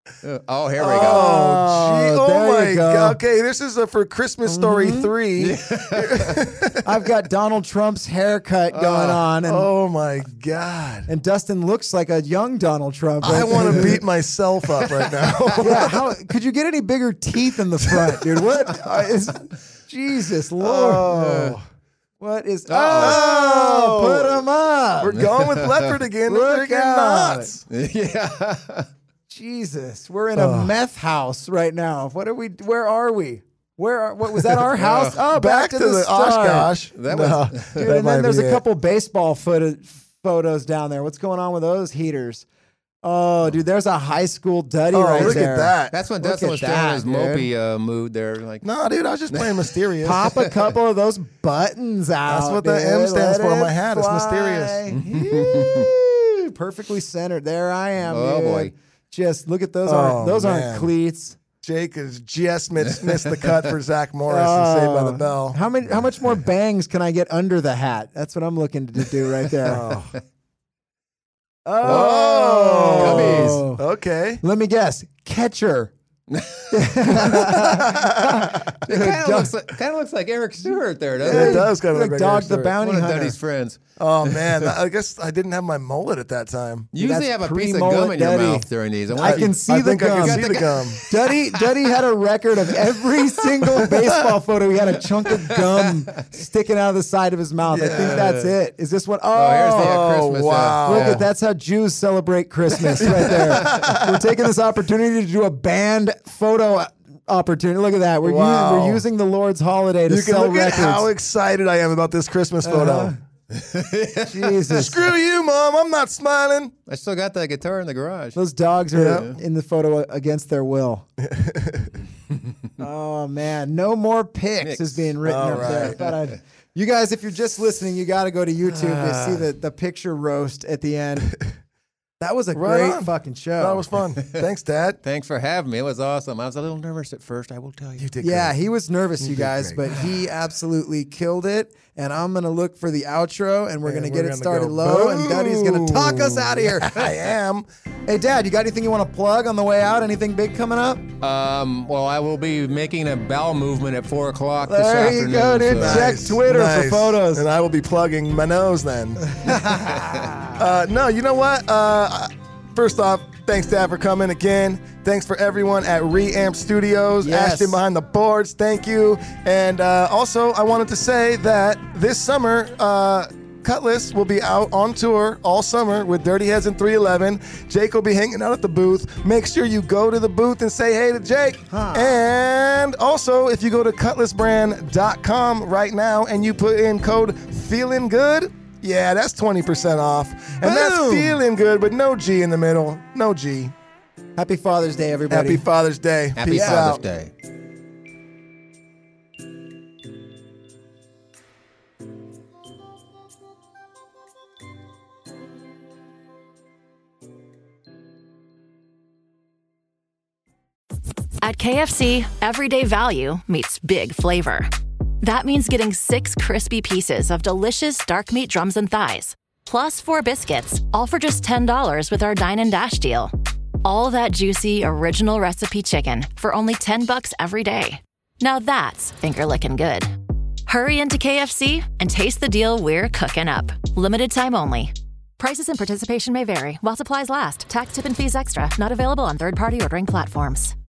Uh, oh, here we
Oh,
go.
gee. Oh,
there
my
you go.
God. Okay, this is a for Christmas Story
Mm-hmm.
three.
I've got Donald Trump's haircut going on, and
Oh, my God.
and Dustin looks like a young Donald Trump.
I
right
want to
there.
beat myself up right now.
Yeah, how could you get any bigger teeth in the front, dude? What uh, is Jesus Lord?
Oh.
What is? Oh,
Oh.
put him up.
We're going with leopard again. The
Look
friggin'
out.
knots.
Yeah.
Jesus, we're in a meth house right now. What are we? Where are we? Where are? What was that? Our house? Oh,
Back, to, the
start.
Oshkosh.
That
No,
was-
Dude,
that
and
might
then there's
be
a
it.
couple baseball photo- photos down there. What's going on with those heaters? Oh, dude, there's a high school Duddy
Oh,
right
look
there.
at that.
That's when
Look
Dustin
at
was still in
that,
his
dude.
mopey uh, mood there. Like,
No, dude, I was just playing mysterious.
Pop a couple of those buttons out.
That's what the
dude.
M stands
Let
for on my
it
hat. It's
fly.
mysterious.
Yee. Perfectly centered. There I am.
Oh,
dude.
boy.
Just look at those.
Oh,
aren't those
man.
aren't cleats.
Jake has just missed, missed the cut for Zach Morris and Saved by the
Oh.
Bell.
How many? How much more bangs can I get under the hat? That's what I'm looking to do right there.
Oh.
Oh.
Gummies. Okay.
Let me guess. Catcher.
it kind of looks, like, kind of looks like Eric Stewart there, doesn't
It
it?
does kind of
Like
look like
Dog
Eric
the
Stewart.
Bounty
One of
Hunter.
Duddy's friends.
Oh, man. I guess I didn't have my mullet at that time.
You usually
That's
have a piece of
pre-mullet
gum in your
Duddy.
mouth during these.
I
wonder if
can
you-
see
I
the
think I
gum.
can see the gum.
Duddy, Duddy had a record of every single baseball photo. He had a chunk of gum sticking out of the side of his mouth. I think that's it. Is this what? Oh,
Oh, here's the uh,
Oh,
Christmas.
wow.
Uh,
look
yeah.
at that's how Jews celebrate Christmas right there. We're taking this opportunity to do a band photo opportunity. Look at that. We're,
Wow.
using, we're using the Lord's holiday to
You can
sell
look
records.
at how excited I am about this Christmas photo.
Uh-huh. Jesus.
Screw you, Mom. I'm not smiling.
I still got that guitar in the garage.
Those dogs are
Yeah.
in the photo against their will. Oh man, no more pics
Mix.
is being written
All
up there. I
right.
thought I'd- you guys, if you're just listening, you got to go to YouTube to see the, the picture roast at the end. That was a
Right
great
on.
fucking show.
That was fun. Thanks, Dad.
Thanks for having me. It was awesome. I was a little nervous at first, I will tell you.
You did
Yeah,
great.
he was nervous, you
did
guys,
great.
but he absolutely killed it. And I'm gonna look for the outro, and we're
And
gonna
we're
get it
gonna
started
go
low, and Duddy's gonna talk us out of here.
I am.
Hey, Dad, you got anything you want to plug on the way out? Anything big coming up?
Um, well, I will be making a bowel movement at four o'clock this
There you
afternoon.
go, dude.
so-
Check Twitter
Nice.
for photos.
And I will be plugging my nose then. uh, no, you know what? Uh, first off, thanks, Dad, for coming again. Thanks for everyone at Reamp Studios.
Yes.
Ashton behind the boards, thank you. And uh, also, I wanted to say that this summer, uh, Cutlass will be out on tour all summer with Dirty Heads and three eleven. Jake will be hanging out at the booth. Make sure you go to the booth and say hey to Jake.
Huh.
And also, if you go to cutlass brand dot com right now and you put in code feeling good, yeah, that's twenty percent off. And that's
Boom.
feeling good, but no G in the middle. No G.
Happy Father's Day, everybody.
Happy Father's Day.
Happy
Peace
Father's
out.
Day.
At K F C, everyday value meets big flavor. That means getting six crispy pieces of delicious dark meat drums and thighs, plus four biscuits, all for just ten dollars with our Dine and Dash deal. All that juicy, original recipe chicken for only ten bucks every day. Now that's finger-licking good. Hurry into K F C and taste the deal we're cooking up. Limited time only. Prices and participation may vary while supplies last. Tax, tip, and fees extra. Not available on third-party ordering platforms.